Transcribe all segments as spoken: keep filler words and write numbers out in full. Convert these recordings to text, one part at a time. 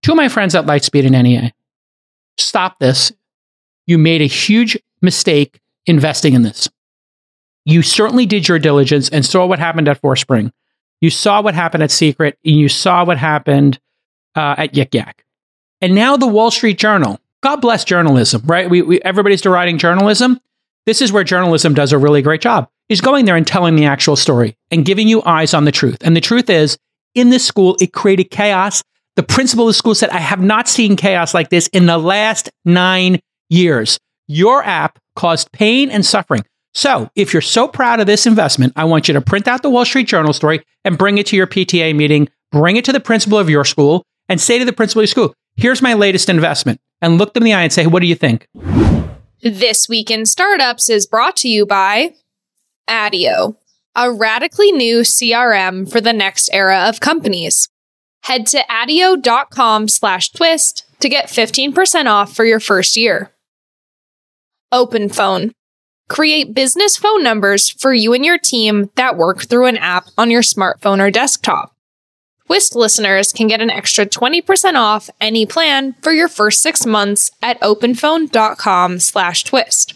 to my friends at Lightspeed and N E A, stop this. You made a huge mistake investing in this. You certainly did your diligence and saw what happened at Forespring. You saw what happened at Secret, and you saw what happened uh, at Yik Yak. And now the Wall Street Journal, God bless journalism, right? We, we everybody's deriding journalism. This is where journalism does a really great job, is going there and telling the actual story and giving you eyes on the truth. And the truth is, in this school, it created chaos. The principal of the school said, I have not seen chaos like this in the last nine years. Your app caused pain and suffering. So if you're so proud of this investment, I want you to print out the Wall Street Journal story and bring it to your P T A meeting, bring it to the principal of your school, and say to the principal of your school, here's my latest investment. And look them in the eye and say, what do you think? This Week in Startups is brought to you by Adio, a radically new C R M for the next era of companies. Head to adio.com slash twist to get fifteen percent off for your first year. OpenPhone. Create business phone numbers for you and your team that work through an app on your smartphone or desktop. Twist listeners can get an extra twenty percent off any plan for your first six months at openphone.com slash twist.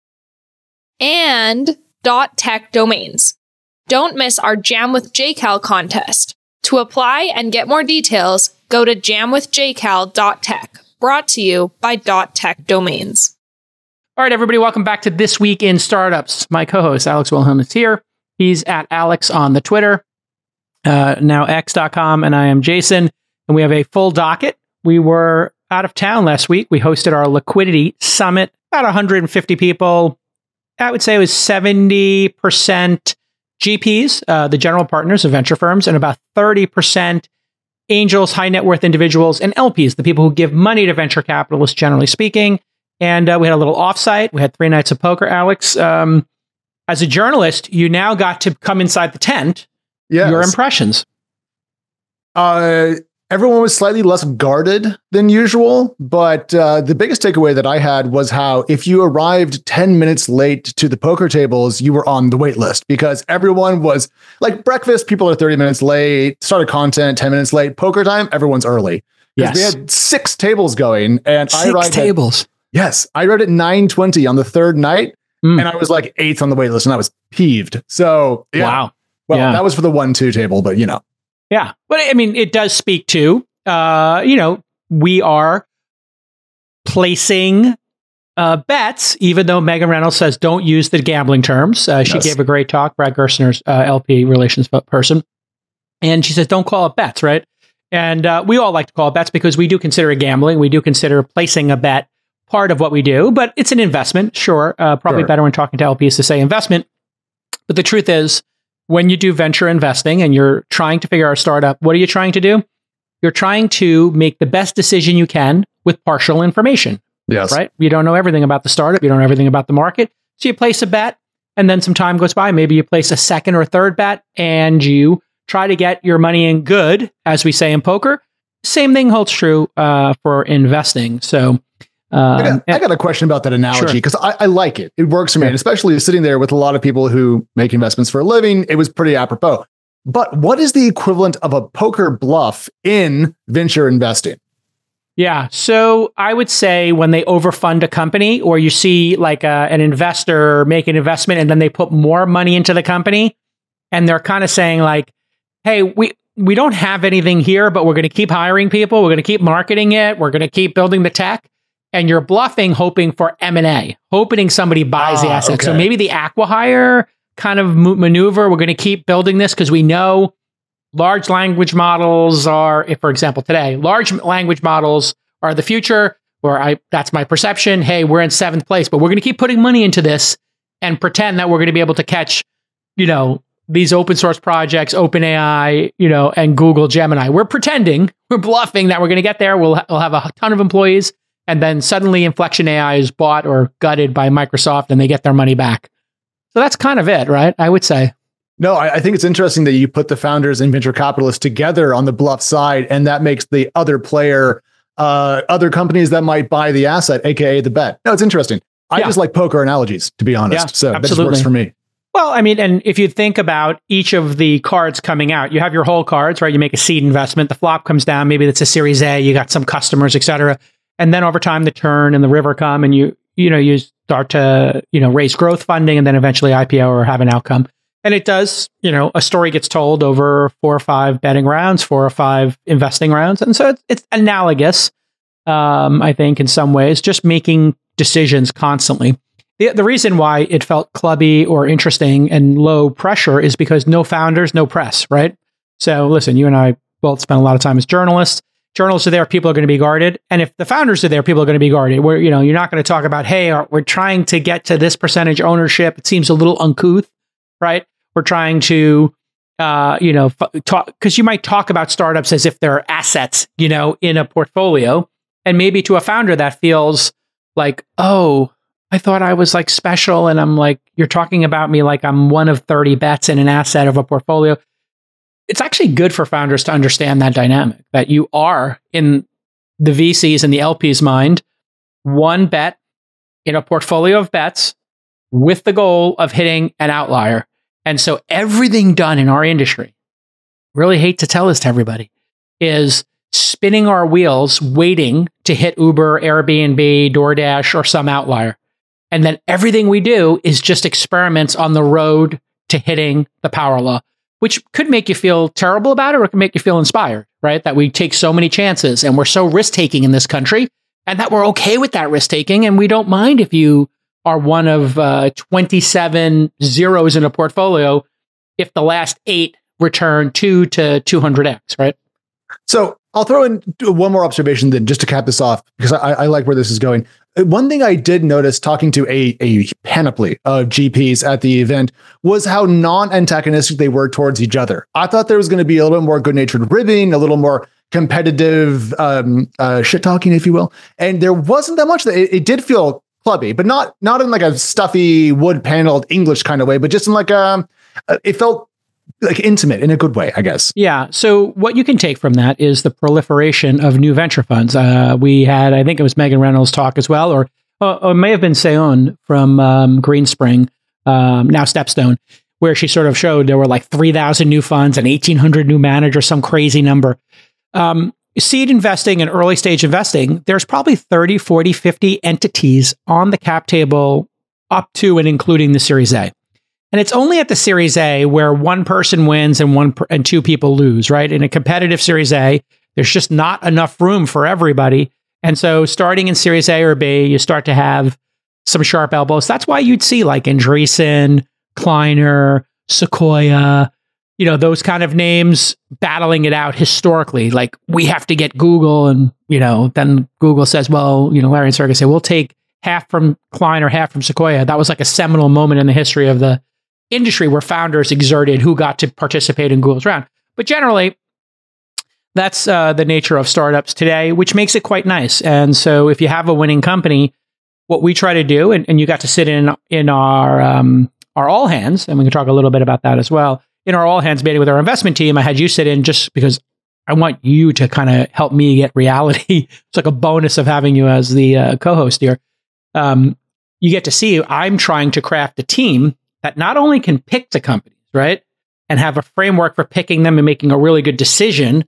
And .tech domains. Don't miss our Jam with J Cal contest. To apply and get more details, go to jam with j cal dot tech. Brought to you by .tech domains. All right, everybody, welcome back to This Week in Startups. My co-host, Alex Wilhelm, is here. He's at Alex on the Twitter, uh, now x dot com, and I am Jason. And we have a full docket. We were out of town last week. We hosted our Liquidity Summit, about one hundred fifty people. I would say it was seventy percent G Ps, uh, the general partners of venture firms, and about thirty percent angels, high net worth individuals, and L Ps, the people who give money to venture capitalists, generally speaking. And uh, we had a little offsite. We had three nights of poker. Alex, um, as a journalist, you now got to come inside the tent. Yes. Your impressions? Uh, everyone was slightly less guarded than usual, but uh, the biggest takeaway that I had was how if you arrived ten minutes late to the poker tables, you were on the wait list, because everyone was like breakfast. People are thirty minutes late, started content ten minutes late, poker time. Everyone's early. Yes. We had six tables going, and six I arrived tables. At, yes. I arrived at nine twenty on the third night, mm. and I was like eighth on the wait list, and I was peeved. So yeah. Wow. Well, yeah. that was for the one, two table, but you know. Yeah. But I mean, it does speak to, uh, you know, we are placing uh, bets, even though Megan Reynolds says don't use the gambling terms. Uh, she Yes. gave a great talk, Brad Gerstner's uh, L P relations person. And she says, don't call it bets, right? And uh, we all like to call it bets because we do consider it gambling. We do consider placing a bet part of what we do, but it's an investment. Sure. Uh, probably Sure. better when talking to L Ps to say investment. But the truth is, when you do venture investing and you're trying to figure out a startup, what are you trying to do? You're trying to make the best decision you can with partial information. Yes. Right? You don't know everything about the startup. You don't know everything about the market. So you place a bet, and then some time goes by. Maybe you place a second or third bet, and you try to get your money in good, as we say in poker. Same thing holds true uh, for investing. So um, I, got, I got a question about that analogy, because sure. I, I like it. It works for me. Yeah. And especially sitting there with a lot of people who make investments for a living, it was pretty apropos. But what is the equivalent of a poker bluff in venture investing? Yeah. So I would say when they overfund a company, or you see like a, an investor make an investment and then they put more money into the company, and they're kind of saying like, hey, we, we don't have anything here, but we're going to keep hiring people. We're going to keep marketing it. We're going to keep building the tech. And you're bluffing, hoping for M and A, hoping somebody buys ah, the asset. Okay. So maybe the acqui-hire kind of maneuver, we're going to keep building this because we know large language models are, if for example today, large language models are the future, or I that's my perception. Hey, we're in seventh place, but we're going to keep putting money into this and pretend that we're going to be able to catch, you know, these open source projects, OpenAI, you know, and Google Gemini. We're pretending, we're bluffing that we're going to get there. We'll, ha- we'll have a ton of employees. And then suddenly Inflection A I is bought or gutted by Microsoft and they get their money back. So that's kind of it, right? I would say. No, I, I think it's interesting that you put the founders and venture capitalists together on the bluff side, and that makes the other player, uh, other companies that might buy the asset, A K A the bet. No, it's interesting. I yeah. just like poker analogies, to be honest. Yeah, so absolutely. that just works for me. Well, I mean, and if you think about each of the cards coming out, you have your whole cards, right? You make a seed investment, the flop comes down, maybe that's a Series A, you got some customers, et cetera. And then over time, the turn and the river come and you, you know, you start to, you know, raise growth funding and then eventually I P O or have an outcome. And it does, you know, a story gets told over four or five betting rounds, four or five investing rounds. And so it's, it's analogous, um, I think, in some ways, just making decisions constantly. The, the reason why it felt clubby or interesting and low pressure is because no founders, no press, right? So listen, you and I both spend a lot of time as journalists. Journalists are there, people are going to be guarded. And if the founders are there, people are going to be guarded. Where, you know, you're not going to talk about, hey, we're trying to get to this percentage ownership. It seems a little uncouth, right? We're trying to, uh, you know, f- talk, because you might talk about startups as if they're assets, you know, in a portfolio. And maybe to a founder that feels like, oh, I thought I was like special. And I'm like, you're talking about me like I'm one of thirty bets in an asset of a portfolio. It's actually good for founders to understand that dynamic, that you are in the V Cs and the L Ps' mind, one bet in a portfolio of bets with the goal of hitting an outlier. And so everything done in our industry, really hate to tell this to everybody, is spinning our wheels, waiting to hit Uber, Airbnb, DoorDash, or some outlier. And then everything we do is just experiments on the road to hitting the power law, which could make you feel terrible about it or it could make you feel inspired, right? That we take so many chances and we're so risk-taking in this country and that we're okay with that risk-taking. And we don't mind if you are one of uh, twenty-seven zeros in a portfolio if the last eight return two to two hundred x, right? So I'll throw in one more observation then just to cap this off, because I, I like where this is going. One thing I did notice talking to a, a panoply of G Ps at the event was how non-antagonistic they were towards each other. I thought there was going to be a little more good-natured ribbing, a little more competitive um, uh, shit-talking, if you will. And there wasn't that much. That it, it did feel clubby, but not not in like a stuffy, wood-paneled English kind of way, but just in like a, it felt like intimate in a good way, I guess. Yeah. So what you can take from that is the proliferation of new venture funds. Uh, we had, I think it was Megan Reynolds' talk as well, or, or it may have been Seon from um, Greenspring, um, now Stepstone, where she sort of showed there were like three thousand new funds and eighteen hundred new managers, some crazy number. Um, seed investing and early stage investing, there's probably thirty, forty, fifty entities on the cap table up to and including the Series A. And it's only at the Series A where one person wins and one per- and two people lose, right? In a competitive Series A, there's just not enough room for everybody. And so starting in Series A or B, you start to have some sharp elbows. That's why you'd see like Andreessen, Kleiner, Sequoia, you know, those kind of names battling it out historically. Like, we have to get Google. And, you know, then Google says, well, you know, Larry and Sergey say, we'll take half from Kleiner, half from Sequoia. That was like a seminal moment in the history of the industry where founders exerted who got to participate in Google's round. But generally, that's uh, the nature of startups today, which makes it quite nice. And so if you have a winning company, what we try to do, and, and you got to sit in in our um, our all hands, and we can talk a little bit about that as well. In our all hands meeting with our investment team, I had you sit in just because I want you to kind of help me get reality. It's like a bonus of having you as the uh, co-host here. Um, you get to see I'm trying to craft a team that not only can pick the companies, right, and have a framework for picking them and making a really good decision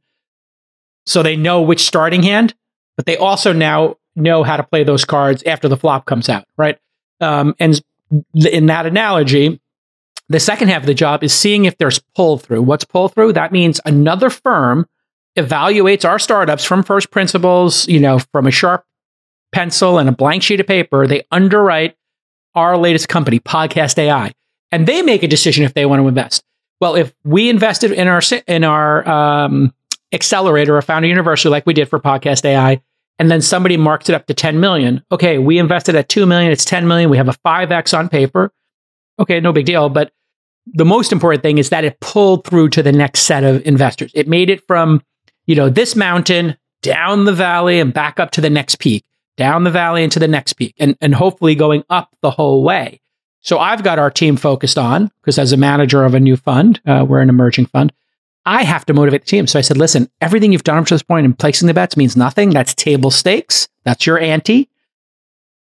so they know which starting hand, but they also now know how to play those cards after the flop comes out, right? Um, and in that analogy, the second half of the job is seeing if there's pull through. What's pull through? That means another firm evaluates our startups from first principles, you know, from a sharp pencil and a blank sheet of paper. They underwrite our latest company, Podcast A I, and they make a decision if they want to invest. Well, if we invested in our in our um, accelerator or founder university like we did for Podcast A I, and then somebody marks it up to ten million. Okay, we invested at two million, it's ten million. We have a five X on paper. Okay, no big deal. But the most important thing is that it pulled through to the next set of investors. It made it from, you know, this mountain down the valley and back up to the next peak, down the valley into the next peak, and, and hopefully going up the whole way. So I've got our team focused on, because as a manager of a new fund, uh, we're an emerging fund, I have to motivate the team. So I said, listen, everything you've done up to this point in placing the bets means nothing. That's table stakes. That's your ante.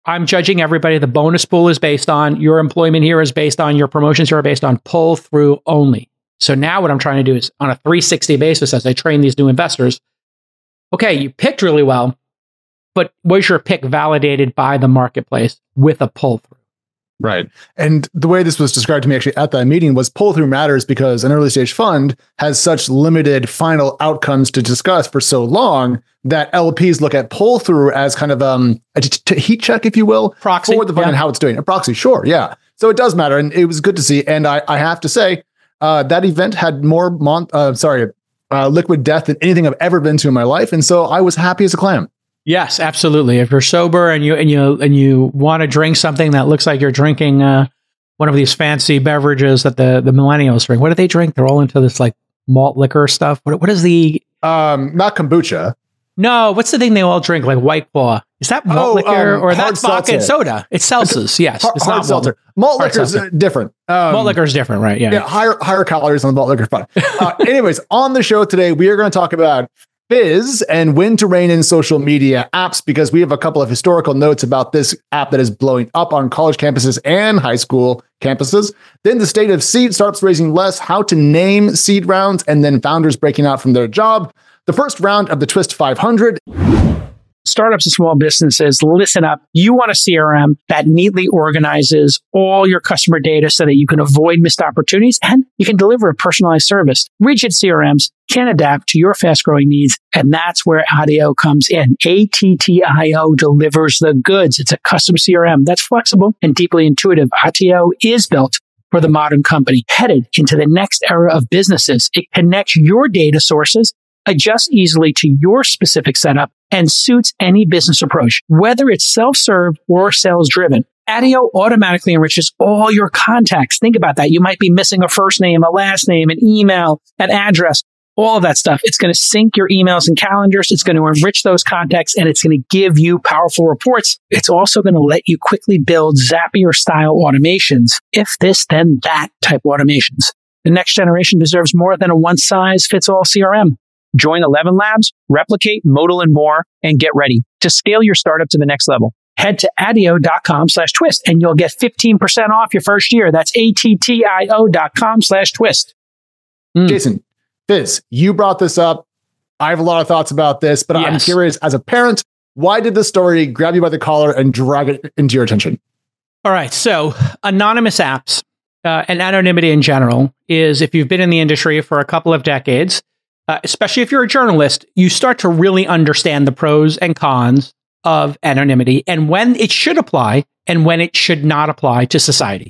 I'm judging everybody. The bonus pool is based on your employment here is based on your promotions here are based on pull through only. So now what I'm trying to do is on a three sixty basis as I train these new investors. Okay, you picked really well, but was your pick validated by the marketplace with a pull through? Right. And the way this was described to me actually at that meeting was pull through matters because an early stage fund has such limited final outcomes to discuss for so long that L Ps look at pull through as kind of um, a t- t- heat check, if you will, proxy for the fund yeah. and how it's doing. A proxy, sure. Yeah. So it does matter. And it was good to see. And I, I have to say uh, that event had more, mon- uh, sorry, uh, liquid death than anything I've ever been to in my life. And so I was happy as a clam. Yes, absolutely. If you're sober and you and you and you want to drink something that looks like you're drinking uh, one of these fancy beverages that the, the millennials drink, what do they drink? They're all into this like malt liquor stuff. What what is the um not kombucha? No, what's the thing they all drink? Like White Claw? Is that malt oh, liquor um, or that's vodka and soda? It's Celsius. Yes, hard, it's hard not seltzer. Malt, malt liquor is different. Um, malt liquor is different, right? Yeah. Yeah, higher higher calories on the malt liquor fun. Uh, anyways, on the show today, we are going to talk about Fizz and when to rein in social media apps because we have a couple of historical notes about this app that is blowing up on college campuses and high school campuses. Then the state of seed startups raising less, how to name seed rounds, and then founders breaking out from their job. The first round of the Twist five hundred. Startups and small businesses, listen up. You want a C R M that neatly organizes all your customer data so that you can avoid missed opportunities and you can deliver a personalized service. Rigid C R Ms can adapt to your fast-growing needs, and that's where Attio comes in. A T T I O delivers the goods. It's a custom C R M that's flexible and deeply intuitive. Attio is built for the modern company, headed into the next era of businesses. It connects your data sources, adjusts easily to your specific setup, and suits any business approach, whether it's self-serve or sales-driven. Attio automatically enriches all your contacts. Think about that. You might be missing a first name, a last name, an email, an address, all of that stuff. It's going to sync your emails and calendars. It's going to enrich those contacts, and it's going to give you powerful reports. It's also going to let you quickly build Zapier-style automations. If this, then that type automations. The next generation deserves more than a one-size-fits-all C R M. Join eleven Labs, replicate, modal, and more, and get ready to scale your startup to the next level. Head to attio.com slash twist, and you'll get fifteen percent off your first year. That's A-T-T-I-O dot com slash twist. Mm. Jason, Fizz, you brought this up. I have a lot of thoughts about this, but yes. I'm curious, as a parent, why did this story grab you by the collar and drag it into your attention? All right. So anonymous apps uh, and anonymity in general is, if you've been in the industry for a couple of decades, Uh, especially if you're a journalist, you start to really understand the pros and cons of anonymity and when it should apply and when it should not apply to society.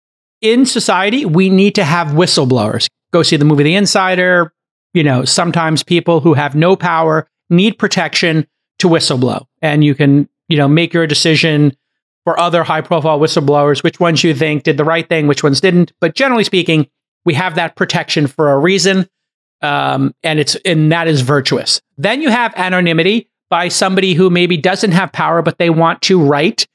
In society, we need to have whistleblowers. Go see the movie The Insider. You know, sometimes people who have no power need protection to whistleblow. And you can, you know, make your decision for other high-profile whistleblowers, which ones you think did the right thing, which ones didn't. But generally speaking, we have that protection for a reason. Um, and it's and that is virtuous. Then you have anonymity by somebody who maybe doesn't have power, but they want to write,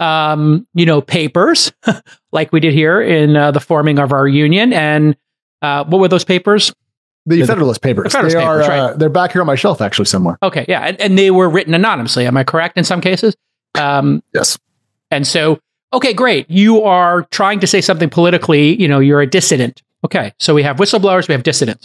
um, you know, papers like we did here in uh, the forming of our union. And uh, what were those papers? The, the Federalist Papers. The Federalist they papers, are. right. Uh, they're back here on my shelf, actually, somewhere. Okay, yeah, and, and they were written anonymously. Am I correct in some cases? Um, yes. And so, okay, great. You are trying to say something politically. You know, you're a dissident. Okay, so we have whistleblowers. We have dissidents.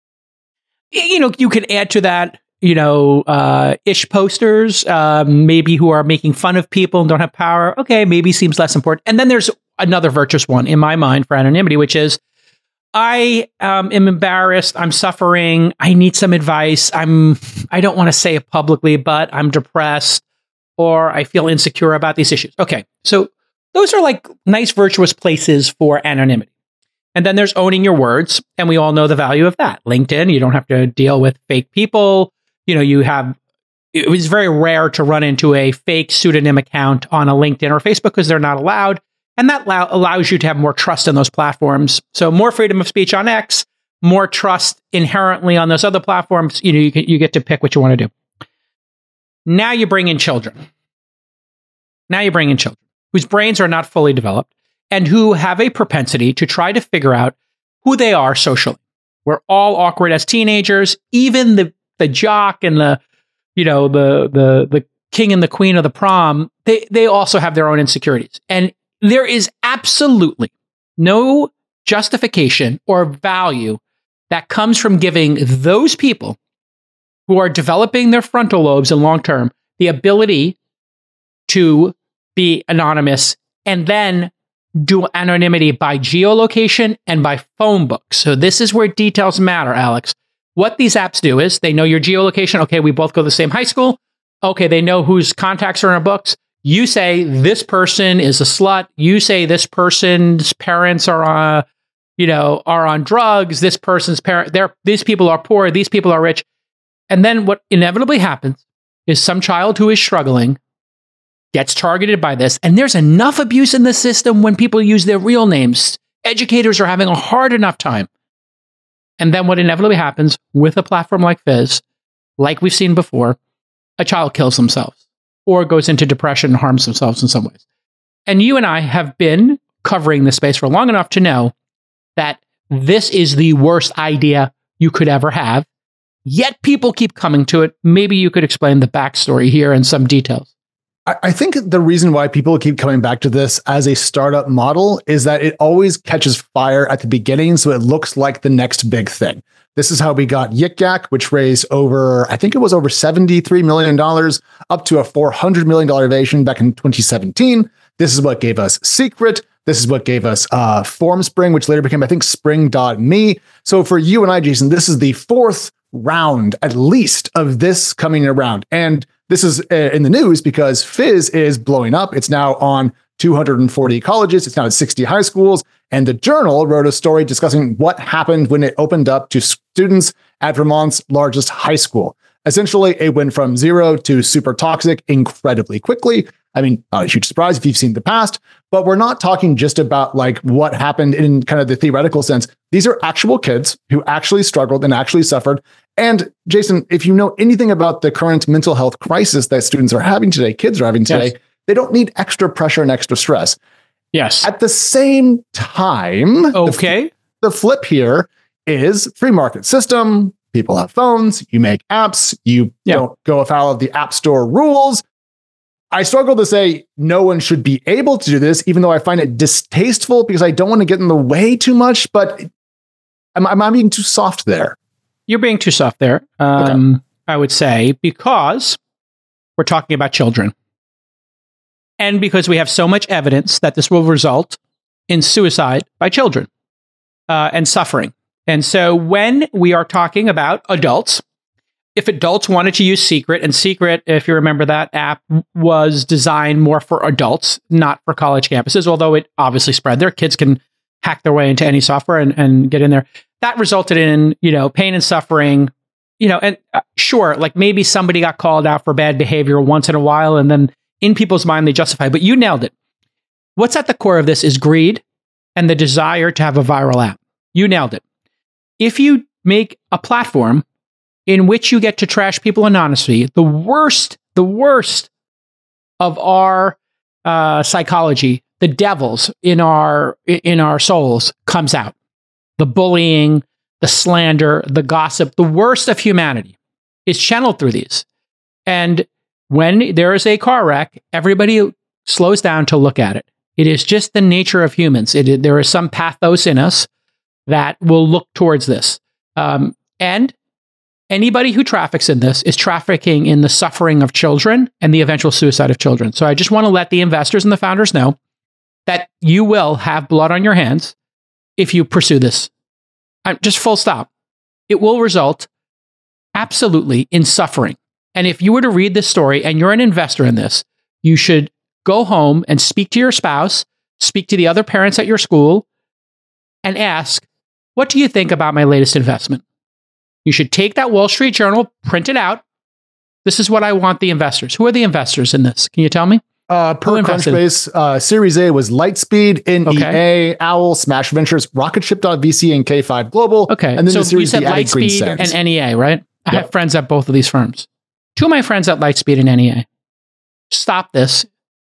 You know, you can add to that, you know, uh, ish posters, uh, maybe who are making fun of people and don't have power. Okay, maybe seems less important. And then there's another virtuous one in my mind for anonymity, which is I um, am embarrassed. I'm suffering. I need some advice. I'm, I don't want to say it publicly, but I'm depressed or I feel insecure about these issues. Okay, so those are like nice virtuous places for anonymity. And then there's owning your words. And we all know the value of that. LinkedIn, you don't have to deal with fake people. You know, you have, it was very rare to run into a fake pseudonym account on a LinkedIn or Facebook because they're not allowed. And that allow, allows you to have more trust in those platforms. So more freedom of speech on X, more trust inherently on those other platforms. You know, you, can, you get to pick what you want to do. Now you bring in children. Now you bring in children whose brains are not fully developed, and who have a propensity to try to figure out who they are socially. We're all awkward as teenagers. Even the the jock and the, you know, the the the king and the queen of the prom, they, they also have their own insecurities. And there is absolutely no justification or value that comes from giving those people who are developing their frontal lobes in long term the ability to be anonymous and then do anonymity by geolocation and by phone book. So this is where details matter, Alex. What these apps do is they know your geolocation. Okay, we both go to the same high school. Okay, they know whose contacts are in our books. You say this person is a slut. You say this person's parents are uh, you know, are on drugs. This person's parent, they're, these people are poor. These people are rich. And then what inevitably happens is some child who is struggling gets targeted by this. And there's enough abuse in the system when people use their real names. Educators are having a hard enough time. And then what inevitably happens with a platform like Fizz, like we've seen before, a child kills themselves or goes into depression and harms themselves in some ways. And you and I have been covering this space for long enough to know that this is the worst idea you could ever have. Yet people keep coming to it. Maybe you could explain the backstory here and some details. I think the reason why people keep coming back to this as a startup model is that it always catches fire at the beginning, so it looks like the next big thing. This is how we got Yik Yak, which raised over, I think it was over seventy-three million dollars, up to a four hundred million dollars valuation back in twenty seventeen. This is what gave us Secret. This is what gave us uh, FormSpring, which later became, I think, Spring dot me. So for you and I, Jason, this is the fourth round, at least, of this coming around. And this is uh, in the news because Fizz is blowing up. It's now on two hundred forty colleges. It's now at sixty high schools. And the Journal wrote a story discussing what happened when it opened up to students at Vermont's largest high school. Essentially, it went from zero to super toxic incredibly quickly. I mean, not a huge surprise if you've seen the past, but we're not talking just about like what happened in kind of the theoretical sense. These are actual kids who actually struggled and actually suffered. And Jason, if you know anything about the current mental health crisis that students are having today, kids are having today, yes. They don't need extra pressure and extra stress. Yes. At the same time, okay. the, the flip here is free market system. People have phones, you make apps, you yeah. don't go afoul of the App Store rules. I struggle to say no one should be able to do this, even though I find it distasteful because I don't want to get in the way too much, but am, am I being too soft there? You're being too soft there, um, okay. I would say, because we're talking about children. And because we have so much evidence that this will result in suicide by children uh, and suffering. And so when we are talking about adults, if adults wanted to use Secret, and Secret, if you remember, that app was designed more for adults, not for college campuses, although it obviously spread there. Kids can hack their way into any software and, and get in there. That resulted in, you know, pain and suffering, you know, and uh, sure, like maybe somebody got called out for bad behavior once in a while, and then in people's mind, they justify, but you nailed it. What's at the core of this is greed and the desire to have a viral app. You nailed it. If you make a platform in which you get to trash people anonymously, the worst, the worst of our uh, psychology, the devils in our in our souls comes out. The bullying, the slander, the gossip, the worst of humanity is channeled through these. And when there is a car wreck, everybody slows down to look at it. It is just the nature of humans. It, there is some pathos in us that will look towards this. Um, and anybody who traffics in this is trafficking in the suffering of children and the eventual suicide of children. So I just want to let the investors and the founders know that you will have blood on your hands if you pursue this. I'm just full stop. It will result absolutely in suffering. And if you were to read this story and you're an investor in this, you should go home and speak to your spouse, speak to the other parents at your school, and ask, what do you think about my latest investment? You should take that Wall Street Journal, print it out. This is what I want the investors. Who are the investors in this? Can you tell me? Uh, per Crunchbase, uh, Series A was Lightspeed, N E A, okay. Owl, Smash Ventures, Rocketship dot V C, and K five Global. Okay, and then so the Series you said D Lightspeed and N E A, right? I yep. have friends at both of these firms. Two of my friends at Lightspeed and N E A. Stop this.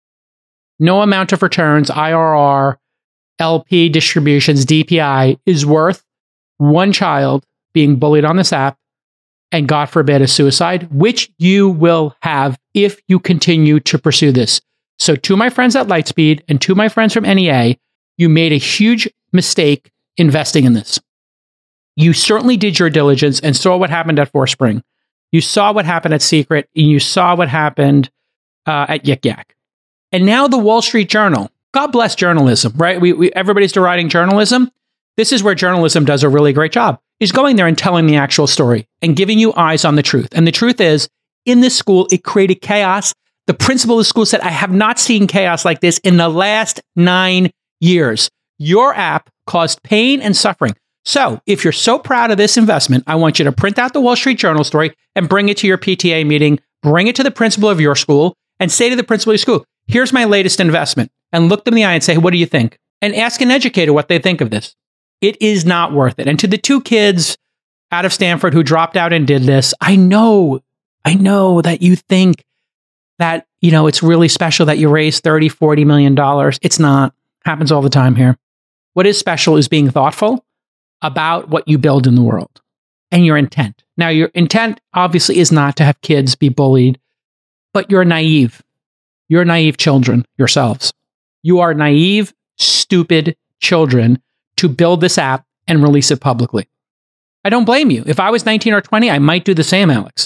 No amount of returns, I R R, L P distributions, D P I is worth one child being bullied on this app and, God forbid, a suicide, which you will have if you continue to pursue this. So to my friends at Lightspeed and to my friends from N E A, you made a huge mistake investing in this. You certainly did your diligence and saw what happened at Forspring. You saw what happened at Secret, and you saw what happened uh, at Yik Yak. And now the Wall Street Journal. God bless journalism, right? We, we everybody's deriding journalism. This is where journalism does a really great job. Is going there and telling the actual story and giving you eyes on the truth. And the truth is, in this school, it created chaos. The principal of the school said, I have not seen chaos like this in the last nine years. Your app caused pain and suffering. So if you're so proud of this investment, I want you to print out the Wall Street Journal story and bring it to your P T A meeting, bring it to the principal of your school, and say to the principal of your school, here's my latest investment. And look them in the eye and say, what do you think? And ask an educator what they think of this. It is not worth it. And to the two kids out of Stanford who dropped out and did this, I know, I know that you think that, you know, it's really special that you raised thirty, forty million dollars. It's not. Happens all the time here. What is special is being thoughtful about what you build in the world and your intent. Now, your intent obviously is not to have kids be bullied, but you're naive. You're naive children yourselves. You are naive, stupid children to build this app and release it publicly. I don't blame you. If I was nineteen or twenty, I might do the same, Alex.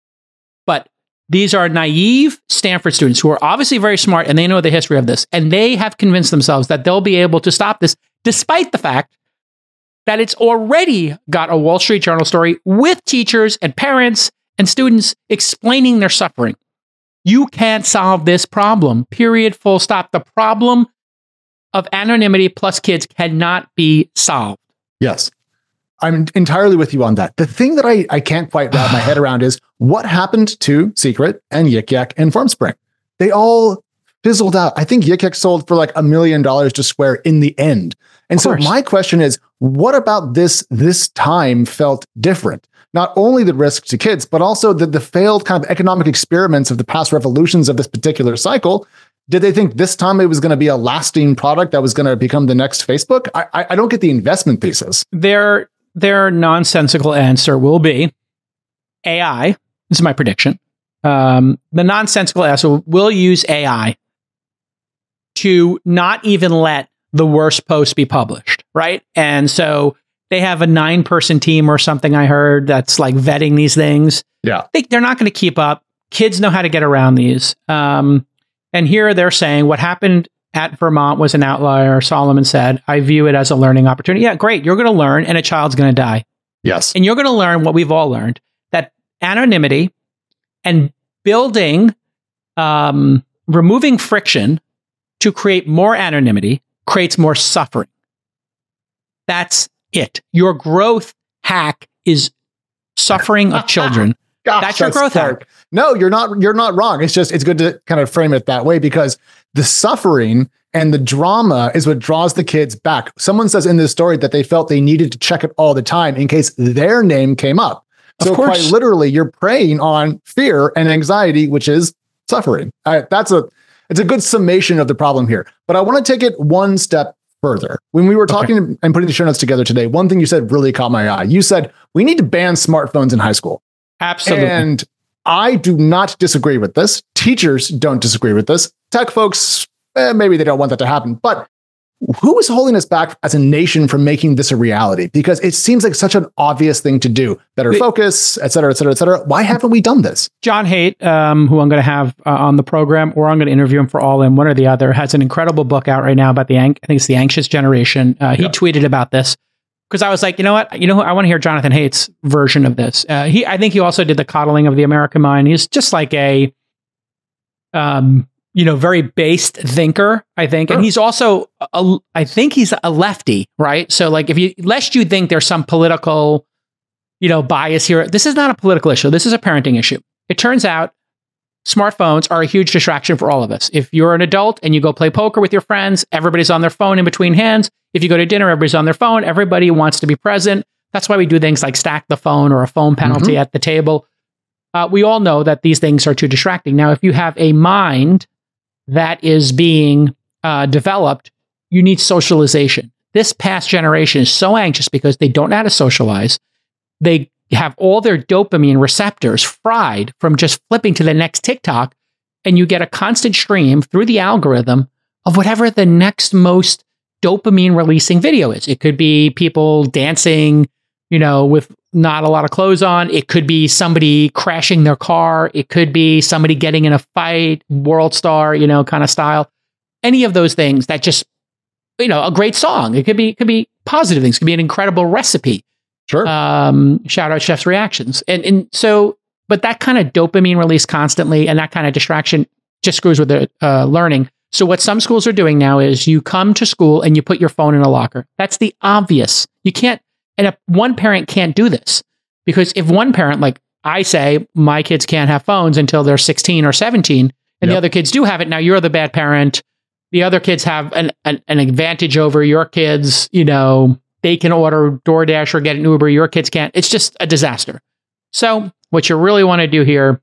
But these are naive Stanford students who are obviously very smart and they know the history of this. And they have convinced themselves that they'll be able to stop this, despite the fact that it's already got a Wall Street Journal story with teachers and parents and students explaining their suffering. You can't solve this problem, period, full stop. The problem of anonymity plus kids cannot be solved. Yes. I'm entirely with you on that. The thing that I, I can't quite wrap my head around is what happened to Secret and Yik Yak and Formspring? They all fizzled out. I think Yik Yak sold for like a million dollars to Square in the end. And so my question is, what about this this time felt different? Not only the risk to kids, but also the, the failed kind of economic experiments of the past revolutions of this particular cycle. Did they think this time it was going to be a lasting product that was going to become the next Facebook? I, I, I don't get the investment thesis. Their, their nonsensical answer will be A I. This is my prediction. Um, the nonsensical answer will use A I to not even let the worst post be published, right? And so they have a nine-person team or something I heard that's like vetting these things. Yeah. They, they're not going to keep up. Kids know how to get around these. Um, and here they're saying what happened at Vermont was an outlier. Solomon said, I view it as a learning opportunity. Yeah, great. You're going to learn and a child's going to die. Yes. And you're going to learn what we've all learned, that anonymity and building, um, removing friction to create more anonymity creates more suffering. That's it. Your growth hack is suffering of children. Gosh, that's your that's growth dark. hack. No, you're not. You're not wrong. It's just it's good to kind of frame it that way because the suffering and the drama is what draws the kids back. Someone says in this story that they felt they needed to check it all the time in case their name came up. So quite literally, you're preying on fear and anxiety, which is suffering. Uh, that's a it's a good summation of the problem here. But I want to take it one step further. When we were talking okay. and putting the show notes together today, one thing you said really caught my eye. You said we need to ban smartphones in high school. Absolutely. And I do not disagree with this. Teachers don't disagree with this. Tech folks, eh, maybe they don't want that to happen. But who is holding us back as a nation from making this a reality? Because it seems like such an obvious thing to do. Better the, focus, et cetera, et cetera, et cetera. Why haven't we done this? John Haidt, um, who I'm going to have uh, on the program, or I'm going to interview him for All In, one or the other, has an incredible book out right now about the, I think it's The Anxious Generation. Uh, he yeah. tweeted about this. Because I was like, you know what? You know, I want to hear Jonathan Haidt's version of this. Uh, he, I think he also did the coddling of the American mind. He's just like a, um, you know, very based thinker, I think. Sure. And he's also, a, I think he's a lefty, right? So like, if you, lest you think there's some political, you know, bias here, this is not a political issue. This is a parenting issue. It turns out smartphones are a huge distraction for all of us. If you're an adult and you go play poker with your friends, everybody's on their phone in between hands. If you go to dinner, everybody's on their phone. Everybody wants to be present. That's why we do things like stack the phone or a phone penalty mm-hmm. at the table. Uh, we all know that these things are too distracting. Now, if you have a mind that is being uh, developed, you need socialization. This past generation is so anxious because they don't know how to socialize. They have all their dopamine receptors fried from just flipping to the next TikTok and you get a constant stream through the algorithm of whatever the next most dopamine releasing video is. It could be people dancing, you know, with not a lot of clothes on. It could be somebody crashing their car. It could be somebody getting in a fight, world star, you know, kind of style. Any of those things that just, you know, a great song. It could be, it could be positive things. It could be an incredible recipe. Sure. Um, shout out Chef's Reactions. And, and so, but that kind of dopamine release constantly and that kind of distraction just screws with the uh, learning. So what some schools are doing now is you come to school and you put your phone in a locker. That's the obvious. You can't, and if one parent can't do this, because if one parent, like I say, my kids can't have phones until they're sixteen or seventeen, and yep. the other kids do have it, now you're the bad parent. The other kids have an, an, an advantage over your kids. You know, they can order DoorDash or get an Uber. Your kids can't. It's just a disaster. So what you really want to do here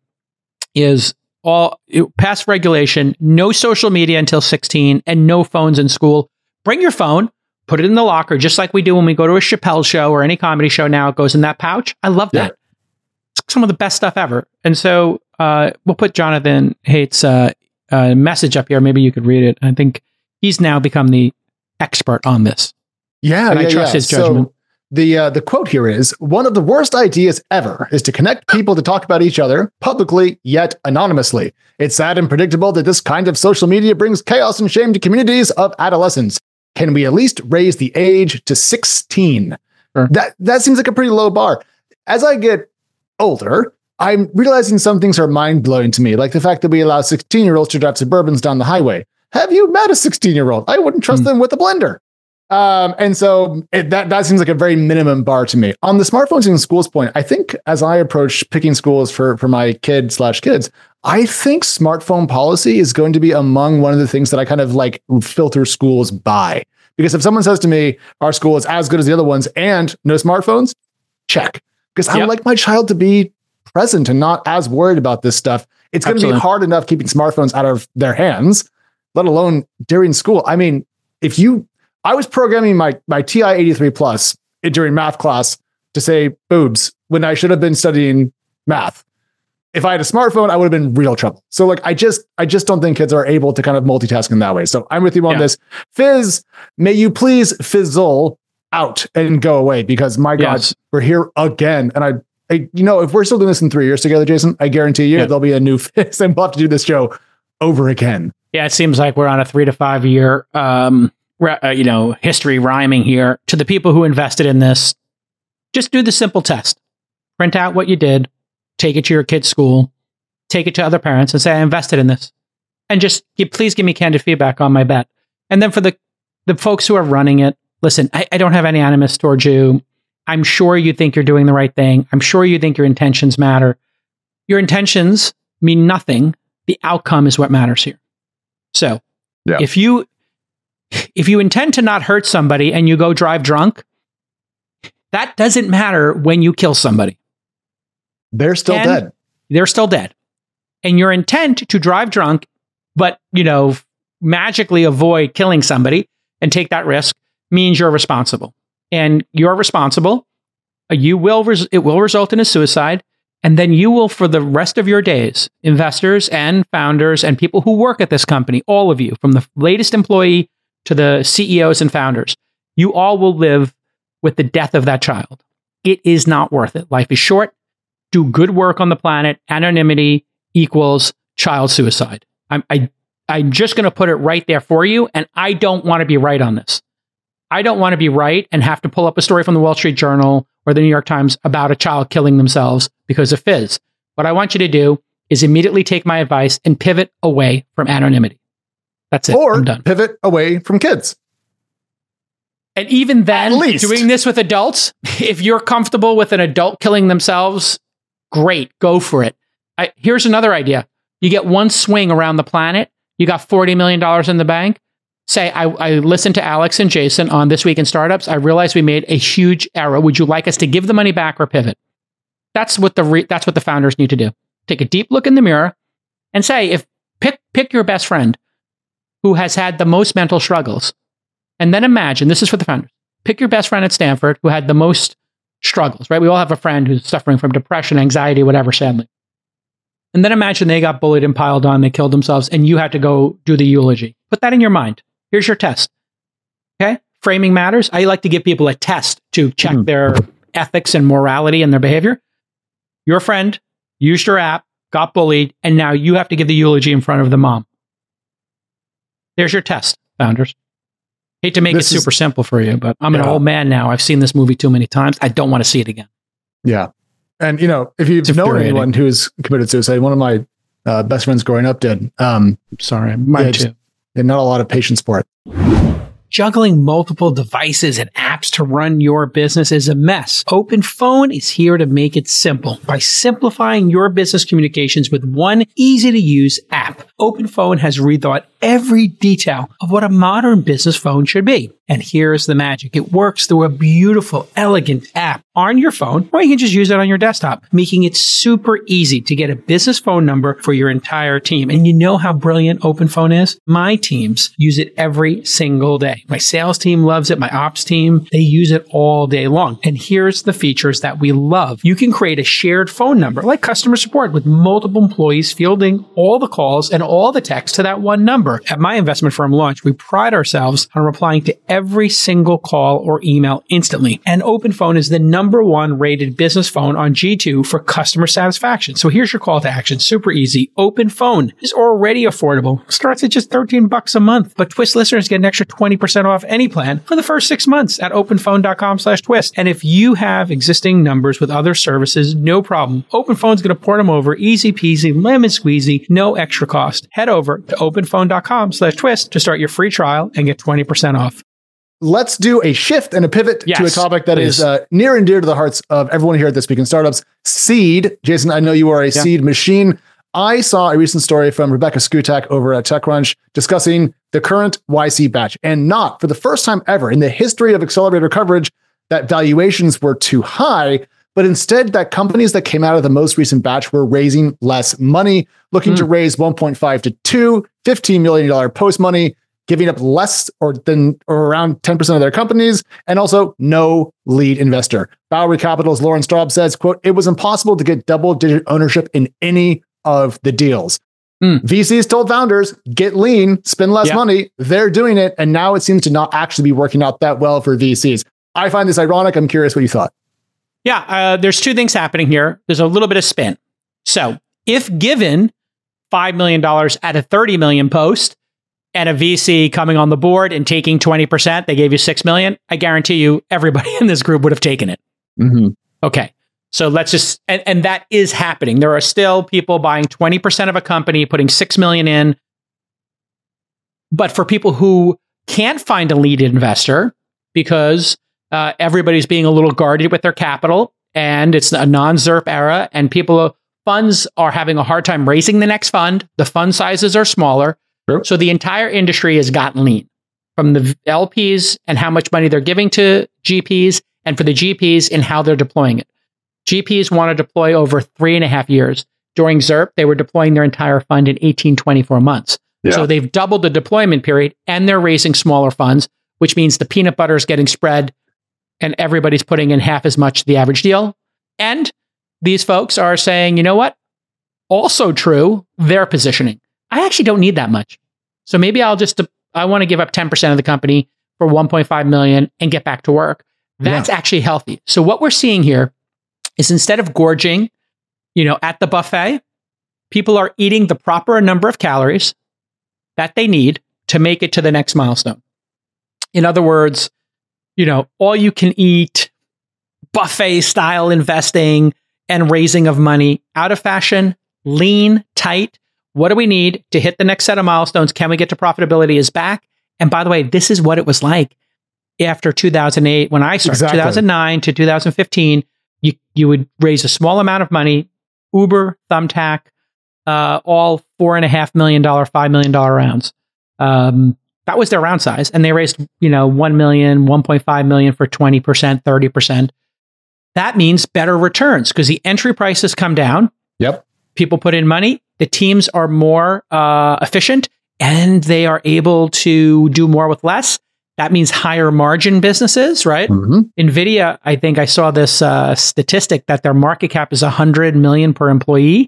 is all pass regulation, no social media until sixteen, and no phones in school. Bring your phone, put it in the locker, just like we do when we go to a Chappelle show or any comedy show now. It goes in that pouch. I love that. Yeah. It's some of the best stuff ever. And so uh, we'll put Jonathan Haidt's uh, uh, message up here. Maybe you could read it. I think he's now become the expert on this. Yeah, and yeah, I trust yeah. his judgment. So the uh, the quote here is, one of the worst ideas ever is to connect people to talk about each other publicly, yet anonymously. It's sad and predictable that this kind of social media brings chaos and shame to communities of adolescents. Can we at least raise the age to sixteen? Sure. That that seems like a pretty low bar. As I get older, I'm realizing some things are mind-blowing to me, like the fact that we allow sixteen-year-olds to drive Suburbans down the highway. Have you met a sixteen-year-old? I wouldn't trust mm. them with a blender. Um, and so it, that, that seems like a very minimum bar to me. On the smartphones in schools point, I think as I approach picking schools for, for my kid slash kids, I think smartphone policy is going to be among one of the things that I kind of like filter schools by. Because if someone says to me, our school is as good as the other ones and no smartphones, check. Because I yep. would like my child to be present and not as worried about this stuff. It's going to be hard enough keeping smartphones out of their hands, let alone during school. I mean, if you... I was programming my, my T I eighty-three plus during math class to say boobs when I should have been studying math. If I had a smartphone, I would have been in real trouble. So like, I just, I just don't think kids are able to kind of multitask in that way. So I'm with you on yeah. this. Fizz, may you please fizzle out and go away, because my God, yes. we're here again. And I, I, you know, if we're still doing this in three years together, Jason, I guarantee you yeah. there'll be a new Fizz and we'll have to do this show over again. Yeah. It seems like we're on a three to five year, um, Uh, you know, history rhyming here. To the people who invested in this, just do the simple test. Print out what you did, take it to your kid's school, take it to other parents and say, I invested in this. And just give, please give me candid feedback on my bet. And then for the, the folks who are running it, listen, I, I don't have any animus towards you. I'm sure you think you're doing the right thing. I'm sure you think your intentions matter. Your intentions mean nothing. The outcome is what matters here. So yeah. if you If you intend to not hurt somebody and you go drive drunk, that doesn't matter when you kill somebody. They're still and dead. They're still dead. And your intent to drive drunk, but, you know, magically avoid killing somebody and take that risk means you're responsible. And you're responsible. You will, res- it will result in a suicide. And then you will, for the rest of your days, investors and founders and people who work at this company, all of you, from the latest employee to the C E Os and founders, you all will live with the death of that child. It is not worth it. Life is short. Do good work on the planet. Anonymity equals child suicide. I'm, I, I'm just going to put it right there for you. And I don't want to be right on this. I don't want to be right and have to pull up a story from the Wall Street Journal or the New York Times about a child killing themselves because of Fizz. What I want you to do is immediately take my advice and pivot away from anonymity. That's it. Or I'm done. Pivot away from kids. And even then, doing this with adults, if you're comfortable with an adult killing themselves, great, go for it. I, here's another idea. You get one swing around the planet. You got forty million dollars in the bank. Say, I, I listened to Alex and Jason on This Week in Startups. I realized we made a huge error. Would you like us to give the money back or pivot? That's what the re- that's what the founders need to do. Take a deep look in the mirror and say, if pick pick your best friend who has had the most mental struggles. And then imagine, this is for the founders, pick your best friend at Stanford who had the most struggles, right? We all have a friend who's suffering from depression, anxiety, whatever, sadly. And then imagine they got bullied and piled on, they killed themselves, and you had to go do the eulogy. Put that in your mind. Here's your test. Okay? Framing matters. I like to give people a test to check mm-hmm. their ethics and morality and their behavior. Your friend used your app, got bullied, and now you have to give the eulogy in front of the mom. There's your test, founders. Hate to make this it super is, simple for you, but I'm yeah. an old man now. I've seen this movie too many times. I don't want to see it again. Yeah. And, you know, if you've known anyone who's committed suicide, one of my uh, best friends growing up did. Um, Sorry, mine yeah, too. Just, not a lot of patience for it. Juggling multiple devices and apps to run your business is a mess. OpenPhone is here to make it simple by simplifying your business communications with one easy-to-use app. OpenPhone has rethought every detail of what a modern business phone should be. And here's the magic. It works through a beautiful, elegant app on your phone, or you can just use it on your desktop, making it super easy to get a business phone number for your entire team. And you know how brilliant OpenPhone is? My teams use it every single day. My sales team loves it. My ops team, they use it all day long. And here's the features that we love. You can create a shared phone number, like customer support, with multiple employees fielding all the calls and all the texts to that one number. At my investment firm Launch, we pride ourselves on replying to every single call or email instantly. And OpenPhone is the number one rated business phone on G two for customer satisfaction. So here's your call to action. Super easy. OpenPhone is already affordable. Starts at just thirteen bucks a month. But Twist listeners get an extra twenty percent off any plan for the first six months at openphone.com slash twist. And if you have existing numbers with other services, no problem. OpenPhone's going to port them over. Easy peasy, lemon squeezy, no extra cost. Head over to openphone.com slash twist to start your free trial and get twenty percent off. Let's do a shift and a pivot yes, to a topic that please. is uh, near and dear to the hearts of everyone here at This Week in Startups, seed. Jason, I know you are a yeah. seed machine. I saw a recent story from Rebecca Skutak over at TechCrunch discussing the current Y C batch, and not for the first time ever in the history of accelerator coverage that valuations were too high, but instead that companies that came out of the most recent batch were raising less money, looking mm. to raise one point five to two, fifteen million dollars post money, giving up less or than or around ten percent of their companies, and also no lead investor. Bowery Capital's Lauren Straub says, quote, "It was impossible to get double-digit ownership in any of the deals." Mm. V Cs told founders, get lean, spend less yeah. money. They're doing it, and now it seems to not actually be working out that well for V Cs. I find this ironic. I'm curious what you thought. Yeah, uh, there's two things happening here. There's a little bit of spin. So if given five million dollars at a thirty million post, and a V C coming on the board and taking twenty percent, they gave you six million, I guarantee you everybody in this group would have taken it. Mm-hmm. Okay. So let's just, and, and that is happening. There are still people buying twenty percent of a company, putting six million in. But for people who can't find a lead investor because uh, everybody's being a little guarded with their capital and it's a non-Z E R P era and people, funds are having a hard time raising the next fund. The fund sizes are smaller. Sure. So the entire industry has gotten lean from the L Ps and how much money they're giving to G Ps, and for the G Ps in how they're deploying it. G Ps want to deploy over three and a half years. During Z E R P, they were deploying their entire fund in eighteen, twenty-four months. Yeah. So they've doubled the deployment period and they're raising smaller funds, which means the peanut butter is getting spread and everybody's putting in half as much the average deal. And these folks are saying, you know what? Also true, their positioning. I actually don't need that much. So maybe I'll just, I want to give up ten percent of the company for one point five million and get back to work. That's yeah. actually healthy. So what we're seeing here is instead of gorging, you know, at the buffet, people are eating the proper number of calories that they need to make it to the next milestone. In other words, you know, all you can eat buffet style investing and raising of money out of fashion, lean, tight. What do we need to hit the next set of milestones? Can we get to profitability is back? And by the way, this is what it was like after two thousand eight, when I started, exactly. two thousand nine to two thousand fifteen, you, you would raise a small amount of money, Uber, Thumbtack, uh, all four and a half million dollar, five million dollar rounds. Um, that was their round size. And they raised, you know, one million, one point five million for twenty percent, thirty percent. That means better returns because the entry prices come down. Yep. People put in money. The teams are more uh, efficient and they are able to do more with less. That means higher margin businesses, right? Mm-hmm. NVIDIA, I think I saw this uh, statistic that their market cap is one hundred million per employee.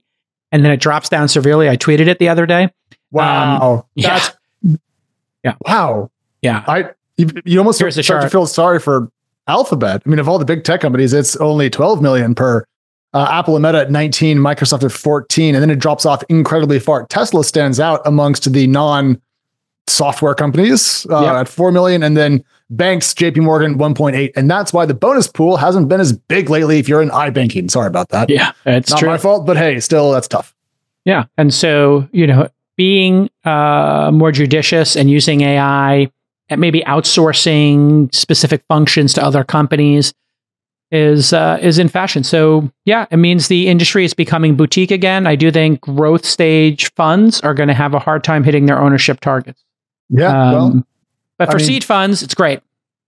and then it drops down severely. I tweeted it the other day. Wow. Um, yeah. That's, yeah. Wow. Yeah. I you, you almost Here's the start chart. to feel sorry for Alphabet. I mean, of all the big tech companies, it's only twelve million per. Uh, Apple and Meta at nineteen, Microsoft at fourteen, and then it drops off incredibly far. Tesla stands out amongst the non-software companies uh, Yep. at four million, and then banks, J P Morgan, one point eight. And that's why the bonus pool hasn't been as big lately if you're in iBanking. Sorry about that. Yeah, it's Not true. my fault, but hey, still, that's tough. Yeah. And so, you know, being uh, more judicious and using A I and maybe outsourcing specific functions to other companies is uh, is in fashion. So yeah, it means the industry is becoming boutique again. I do think growth stage funds are going to have a hard time hitting their ownership targets. Yeah. Um, well, but for I mean- seed funds, it's great.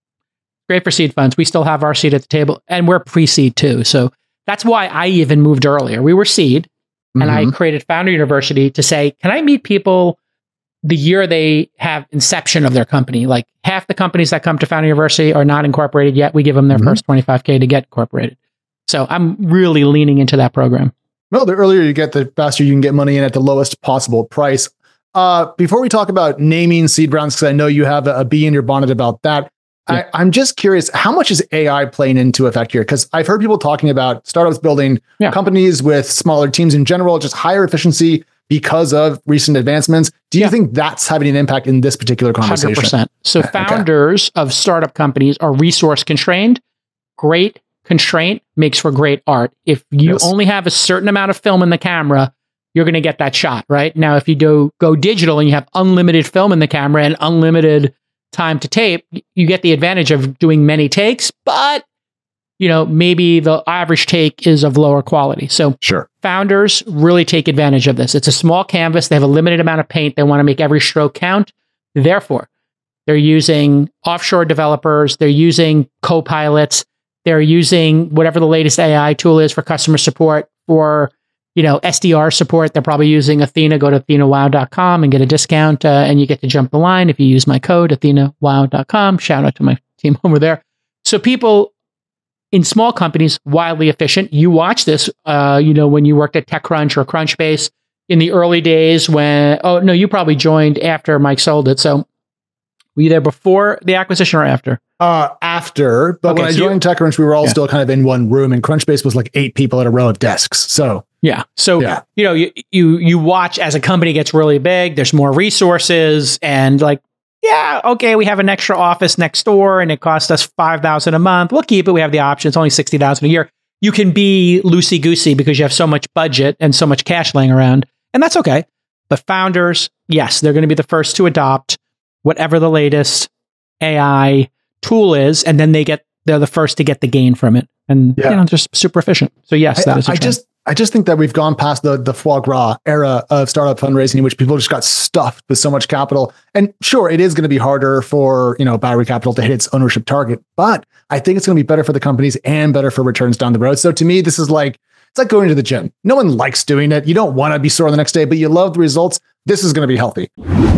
Great for seed funds. We still have our seat at the table, and we're pre-seed too. So that's why I even moved earlier. We were seed, and I Mhm. created Founder University to say, can I meet people the year they have inception of their company? Like half the companies that come to Founder University are not incorporated yet. We give them their Mhm. first twenty-five K to get incorporated. So I'm really leaning into that program. Well, the earlier you get, the faster you can get money in at the lowest possible price. Uh, before we talk about naming seed rounds, because I know you have a, a bee in your bonnet about that, Yeah. I, I'm just curious, how much is A I playing into effect here? Because I've heard people talking about startups building Yeah. companies with smaller teams in general, just higher efficiency because of recent advancements. Do you Yeah. think that's having an impact in this particular conversation? one hundred percent. So Okay. founders of startup companies are resource constrained. Great constraint makes for great art. If you Yes. only have a certain amount of film in the camera, you're going to get that shot, right? Now, if you do go digital and you have unlimited film in the camera and unlimited time to tape, you get the advantage of doing many takes, but you know, maybe the average take is of lower quality. So Sure. founders really take advantage of this. It's a small canvas. They have a limited amount of paint. They want to make every stroke count. Therefore, they're using offshore developers. They're using co-pilots. They're using whatever the latest A I tool is for customer support. For, you know, S D R support, they're probably using Athena. Go to athena wow dot com and get a discount, uh, and you get to jump the line if you use my code, athena wow dot com. Shout out to my team over there. So people in small companies, wildly efficient. You watch this, uh, you know, when you worked at TechCrunch or Crunchbase in the early days when, oh, no, you probably joined after Mike sold it. So were you there before the acquisition or after? Uh, after, but Okay, when I so you- joined TechCrunch, we were all Yeah. still kind of in one room, and Crunchbase was like eight people at a row of desks. So Yeah. So, Yeah. you know, you, you, you watch as a company gets really big, there's more resources and like, yeah, okay, we have an extra office next door and it costs us five thousand a month. We'll keep it. We have the option. It's only sixty thousand a year. You can be loosey goosey because you have so much budget and so much cash laying around, and that's okay. But founders, yes, they're going to be the first to adopt whatever the latest A I tool is, and then they get they're the first to get the gain from it, and Yeah. you know, just super efficient. So yes, that I, is. A I trend. just I just think that we've gone past the the foie gras era of startup fundraising, in which people just got stuffed with so much capital. And sure, it is going to be harder for, you know, Bowery Capital to hit its ownership target, but I think it's going to be better for the companies and better for returns down the road. So to me, this is like it's like going to the gym. No one likes doing it. You don't want to be sore the next day, but you love the results. This is going to be healthy.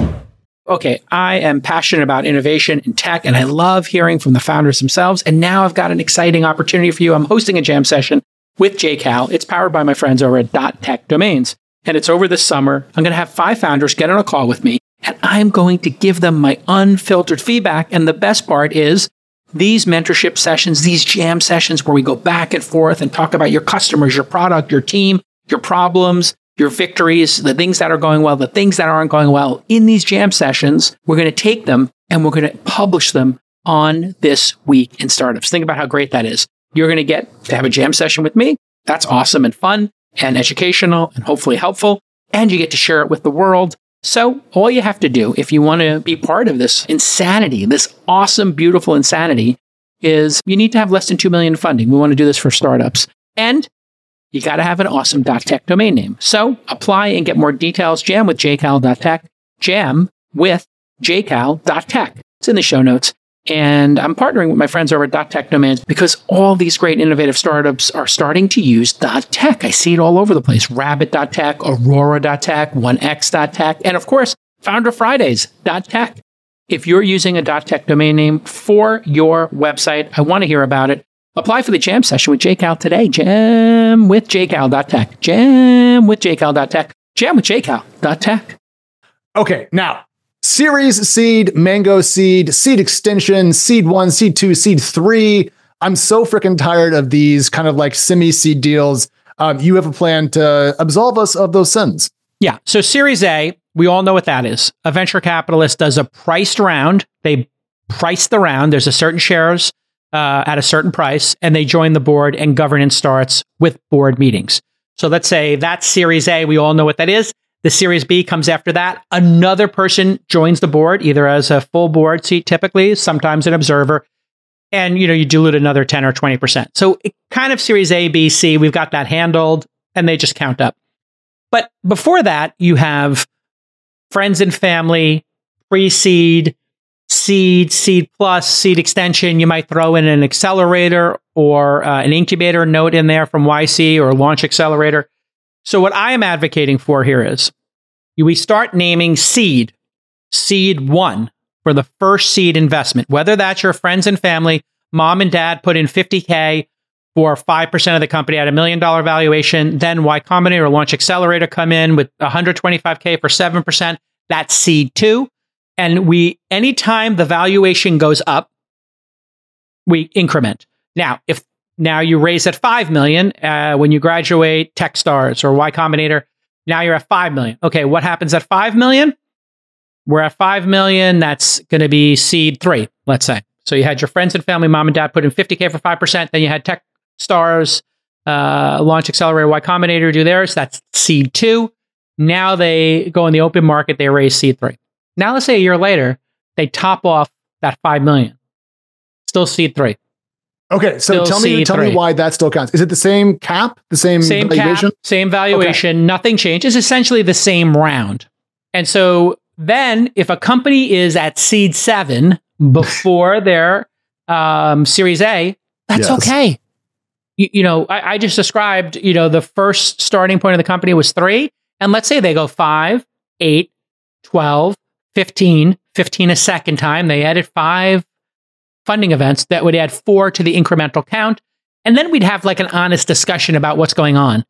Okay, I am passionate about innovation in tech, and I love hearing from the founders themselves. And now I've got an exciting opportunity for you. I'm hosting a jam session with J Cal. It's powered by my friends over at Dot Tech Domains. And it's over this summer. I'm going to have five founders get on a call with me, and I'm going to give them my unfiltered feedback. And the best part is these mentorship sessions, these jam sessions where we go back and forth and talk about your customers, your product, your team, your problems, your victories, the things that are going well, the things that aren't going well. In these jam sessions, we're going to take them and we're going to publish them on This Week in Startups. Think about how great that is. You're going to get to have a jam session with me. That's awesome and fun and educational and hopefully helpful. And you get to share it with the world. So all you have to do if you want to be part of this insanity, this awesome, beautiful insanity, is you need to have less than two million dollars funding. We want to do this for startups. And you got to have an awesome .tech domain name. So apply and get more details. Jam with j cal dot tech. Jam with j cal dot tech. It's in the show notes. And I'm partnering with my friends over at .tech Domains because all these great innovative startups are starting to use .tech. I see it all over the place. Rabbit dot tech, Aurora dot tech, one x dot tech, and of course, Founder Fridays dot tech. If you're using a .tech domain name for your website, I want to hear about it. Apply for the jam session with J Cal today. Jam with J Cal dot tech. Jam with J Cal dot tech. Jam with J Cal dot tech. Okay, now, Series Seed, Mango Seed, Seed Extension, Seed one, Seed two, Seed three. I'm so freaking tired of these kind of like semi-seed deals. Um, you have a plan to absolve us of those sins. Yeah. So Series A, we all know what that is. A venture capitalist does a priced round. They price the round. There's a certain shares uh, at a certain price, and they join the board, and governance starts with board meetings. So let's say that's Series A. We all know what that is. The Series B comes after that. Another person joins the board, either as a full board seat, typically, sometimes an observer. And, you know, you dilute another ten or twenty percent. So it kind of Series A, B, C, we've got that handled, and they just count up. But before that, you have friends and family, pre-seed, seed, seed plus, seed extension. You might throw in an accelerator or uh, an incubator note in there from Y C or launch accelerator. So what I am advocating for here is we start naming seed, seed one for the first seed investment, whether that's your friends and family, mom and dad put in fifty K for five percent of the company at a million dollar valuation. Then Y Combinator or Launch Accelerator come in with one hundred twenty-five K for seven percent. That's seed two. And we, anytime the valuation goes up, we increment. Now, if now you raise at five million, uh, when you graduate Techstars or Y Combinator, now you're at five million. Okay, what happens at five million? We're at five million. That's going to be seed three, let's say. So you had your friends and family, mom and dad put in fifty K for five percent. Then you had Techstars, uh, Launch Accelerator, Y Combinator do theirs. That's seed two. Now they go in the open market. They raise seed three. Now let's say a year later, they top off that five million. Still seed three. Okay, so Still tell me, tell me why that still counts. Is it the same cap, the same, same valuation? Cap, same valuation, okay. Nothing changed. It's essentially the same round. And so then if a company is at seed seven before their um, Series A, that's yes. okay. You, you know, I, I just described, you know, the first starting point of the company was three. And let's say they go five, eight, twelve, fifteen, fifteen a second time. They added five funding events that would add four to the incremental count. And then we'd have like an honest discussion about what's going on.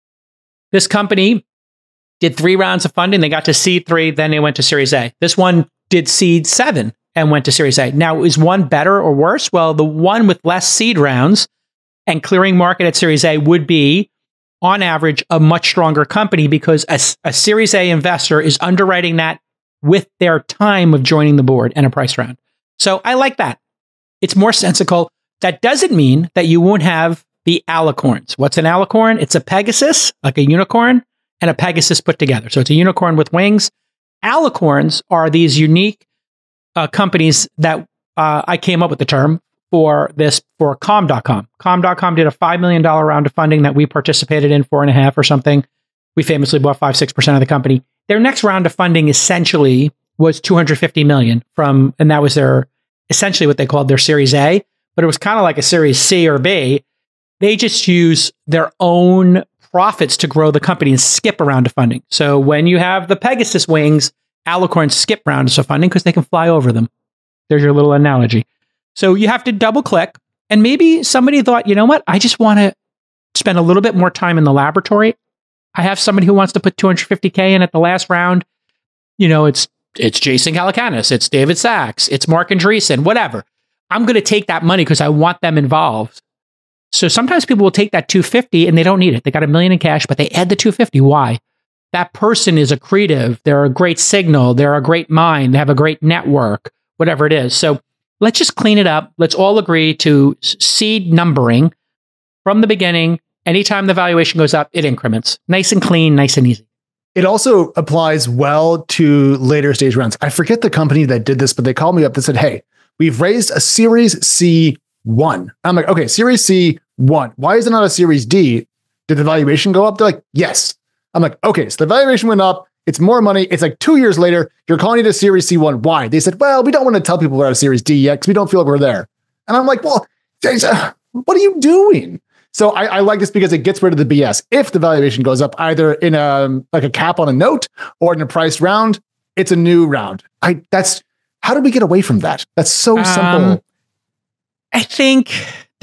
This company did three rounds of funding. They got to seed three, then they went to Series A. This one did seed seven and went to Series A. Now, is one better or worse? Well, the one with less seed rounds and clearing market at Series A would be, on average, a much stronger company because a, a Series A investor is underwriting that with their time of joining the board and a price round. So I like that. It's more sensical. That doesn't mean that you won't have the alicorns. What's an alicorn? It's a Pegasus, like a unicorn, and a Pegasus put together. So it's a unicorn with wings. Alicorns are these unique uh, companies that uh, I came up with the term for this for Calm dot com. Calm dot com did a five million dollars round of funding that we participated in, four and a half or something. We famously bought five, six percent of the company. Their next round of funding essentially was two hundred fifty million dollars from, and that was their essentially what they called their Series A, but it was kind of like a Series C or B. They just use their own profits to grow the company and skip a round of funding. So when you have the Pegasus wings, alicorns skip rounds of funding because they can fly over them. There's your little analogy. So you have to double click. And maybe somebody thought, you know what? I just want to spend a little bit more time in the laboratory. I have somebody who wants to put two hundred fifty K in at the last round. You know, it's it's Jason Calacanis, it's David Sachs, it's Mark Andreessen, whatever. I'm going to take that money because I want them involved. So sometimes people will take that two hundred fifty and they don't need it. They got a million in cash, but they add the two hundred fifty. Why? That person is accretive. They're a great signal. They're a great mind. They have a great network, whatever it is. So let's just clean it up. Let's all agree to seed numbering from the beginning. Anytime the valuation goes up, it increments. Nice and clean, nice and easy. It also applies well to later stage rounds. I forget the company that did this, but they called me up. They said, hey, we've raised a Series C one. I'm like, okay, Series C one. Why is it not a Series D? Did the valuation go up? They're like, yes. I'm like, okay, so the valuation went up. It's more money. It's like two years later. You're calling it a Series C one. Why? They said, well, we don't want to tell people we're at a Series D yet because we don't feel like we're there. And I'm like, well, what are you doing? So I, I like this because it gets rid of the B S. If the valuation goes up either in a like a cap on a note or in a priced round, it's a new round. I that's how do we get away from that? That's so simple. Um, I think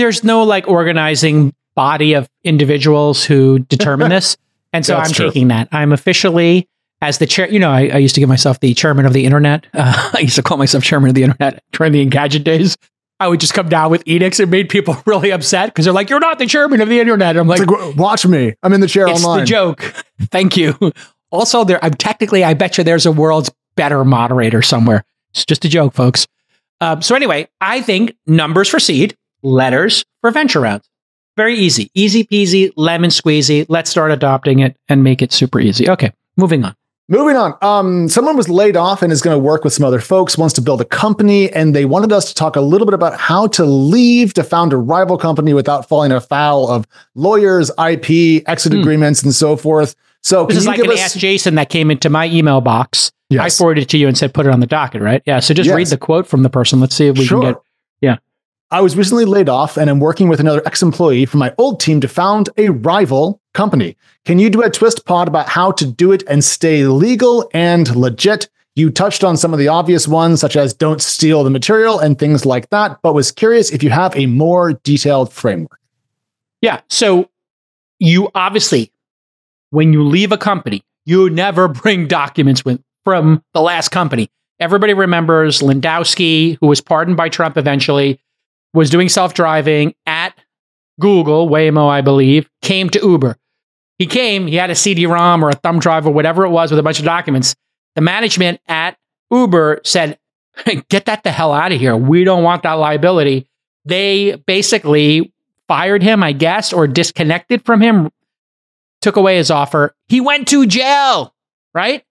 there's no like organizing body of individuals who determine this. And so That's I'm true. taking that. I'm officially, as the chair, you know, I, I used to give myself the chairman of the internet. Uh, I used to call myself chairman of the internet during the Engadget days. I would just come down with edicts and made people really upset because they're like, you're not the chairman of the internet. I'm like, It's like, watch me. I'm in the chair it's online. the joke. Thank you. Also, there, I'm technically, I bet you there's a world's better moderator somewhere. It's just a joke, folks. Um, so anyway, I think numbers for seed, letters for venture rounds. Very easy. Easy peasy, lemon squeezy. Let's start adopting it and make it super easy. Okay, moving on. Moving on. Um, someone was laid off and is going to work with some other folks, wants to build a company, and they wanted us to talk a little bit about how to leave to found a rival company without falling afoul of lawyers, I P, exit Hmm. agreements, and so forth. So This can is you like give an us- Ask Jason that came into my email box. I Yes. forwarded it to you and said, put it on the docket, right? Yeah. So just Yes. read the quote from the person. Let's see if we Sure. can get. Yeah. I was recently laid off and I'm working with another ex-employee from my old team to found a rival company. Can you do a twist pod about how to do it and stay legal and legit? You touched on some of the obvious ones, such as don't steal the material and things like that, but was curious if you have a more detailed framework. Yeah. So you obviously, when you leave a company, you never bring documents with from the last company. Everybody remembers Lindowski, who was pardoned by Trump eventually, was doing self-driving at Google, Waymo, I believe, came to Uber. He came, he had a C D ROM or a thumb drive or whatever it was with a bunch of documents. The management at Uber said, get that the hell out of here. We don't want that liability. They basically fired him, I guess, or disconnected from him, took away his offer. He went to jail, right?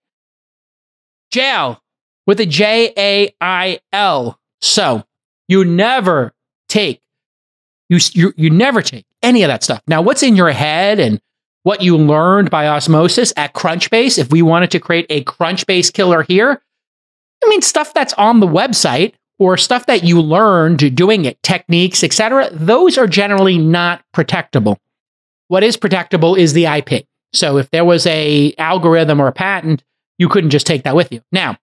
Jail with a J A I L. So you never take, you, you, you never take any of that stuff. Now, what's in your head and what you learned by osmosis at Crunchbase, if we wanted to create a Crunchbase killer here, I mean, stuff that's on the website or stuff that you learned doing it, techniques, et cetera, those are generally not protectable. What is protectable is the I P. So if there was a algorithm or a patent, you couldn't just take that with you. Now,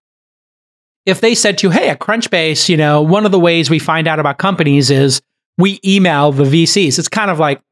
if they said to you, hey, at Crunchbase, you know, one of the ways we find out about companies is we email the V Cs. It's kind of like,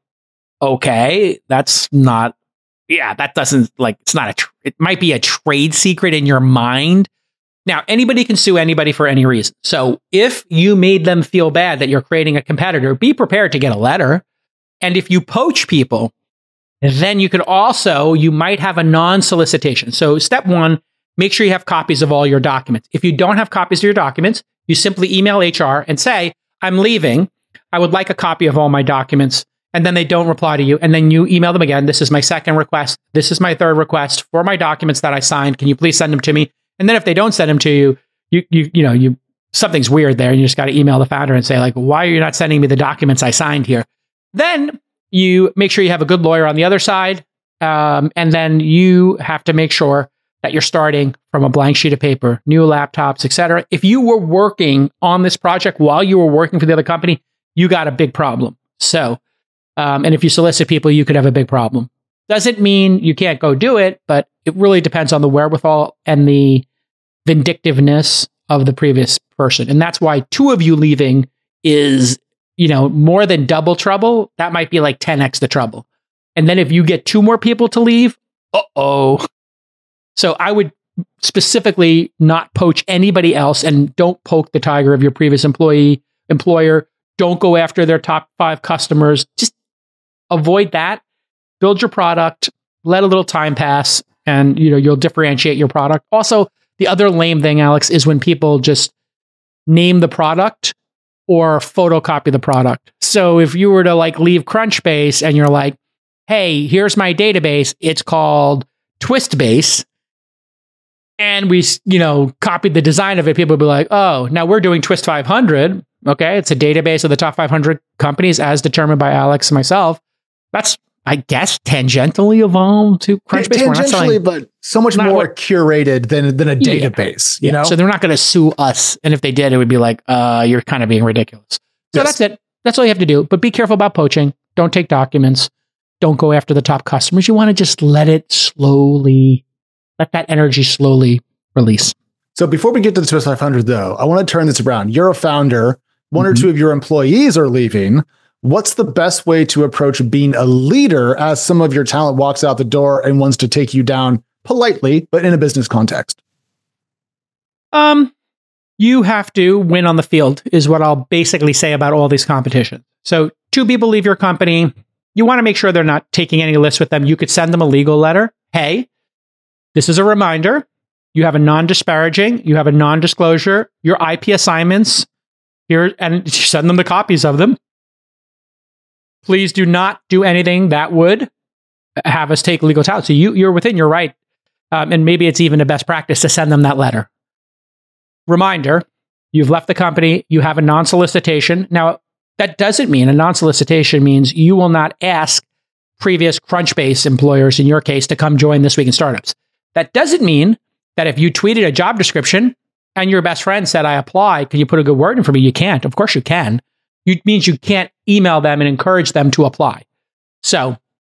okay, that's not, yeah, that doesn't like, it's not a, tr- it might be a trade secret in your mind. Now, anybody can sue anybody for any reason. So if you made them feel bad that you're creating a competitor, be prepared to get a letter. And if you poach people, then you could also, you might have a non-solicitation. So step one, make sure you have copies of all your documents. If you don't have copies of your documents, you simply email H R and say, I'm leaving. I would like a copy of all my documents. And then they don't reply to you. And then you email them again. This is my second request. This is my third request for my documents that I signed. Can you please send them to me? And then if they don't send them to you, you, you, you know, you, something's weird there. And you just got to email the founder and say like, why are you not sending me the documents I signed here? Then you make sure you have a good lawyer on the other side. Um, and then you have to make sure that you're starting from a blank sheet of paper, new laptops, et cetera. If you were working on this project while you were working for the other company, you got a big problem. So, um, and if you solicit people, you could have a big problem. Doesn't mean you can't go do it, but it really depends on the wherewithal and the vindictiveness of the previous person. And that's why two of you leaving is, you know, more than double trouble. That might be like ten x the trouble. And then if you get two more people to leave, uh-oh. So I would specifically not poach anybody else and don't poke the tiger of your previous employee, employer. Don't go after their top five customers. Just avoid that. Build your product, let a little time pass, and you know, you'll differentiate your product. Also, the other lame thing, Alex, is when people just name the product or photocopy the product. So if you were to like leave Crunchbase and you're like, hey, here's my database, it's called Twistbase, and we, you know, copied the design of it, people would be like, oh, now we're doing Twist five hundred. Okay, it's a database of the top five hundred companies as determined by Alex and myself. That's, I guess, tangentially evolved to Crunchbase. We're not Tangentially, selling, but so much not more what- curated than than a Yeah. database. You yeah, know, so they're not going to sue us. And if they did, it would be like, uh, you're kind of being ridiculous. So Yes. that's it. That's all you have to do. But be careful about poaching. Don't take documents. Don't go after the top customers. You want to just let it slowly, let that energy slowly release. So before we get to the Twist five hundred, though, I want to turn this around. You're a founder. One Mhm. or two of your employees are leaving. what's the best way to approach being a leader as some of your talent walks out the door and wants to take you down politely, but in a business context? Um, you have to win on the field is what I'll basically say about all these competitions. So two people leave your company. You want to make sure they're not taking any lists with them. You could send them a legal letter. Hey, this is a reminder. You have a non-disparaging. You have a non-disclosure. Your I P assignments here, and send them the copies of them. Please do not do anything that would have us take legal talent. So you, you're within your right. Um, and maybe it's even a best practice to send them that letter. Reminder, you've left the company. You have a non-solicitation. Now, that doesn't mean a non-solicitation means you will not ask previous Crunchbase employers, in your case, to come join This Week in Startups. That doesn't mean that if you tweeted a job description and your best friend said, I apply, can you put a good word in for me? You can't. Of course you can. It means you can't email them and encourage them to apply. So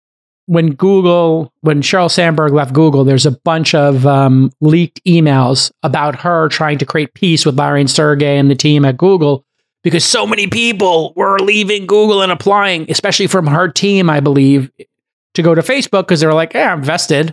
when Google, when Sheryl Sandberg left Google, there's a bunch of um, leaked emails about her trying to create peace with Larry and Sergey and the team at Google, because so many people were leaving Google and applying, especially from her team, I believe, to go to Facebook because they were like, yeah, I'm vested.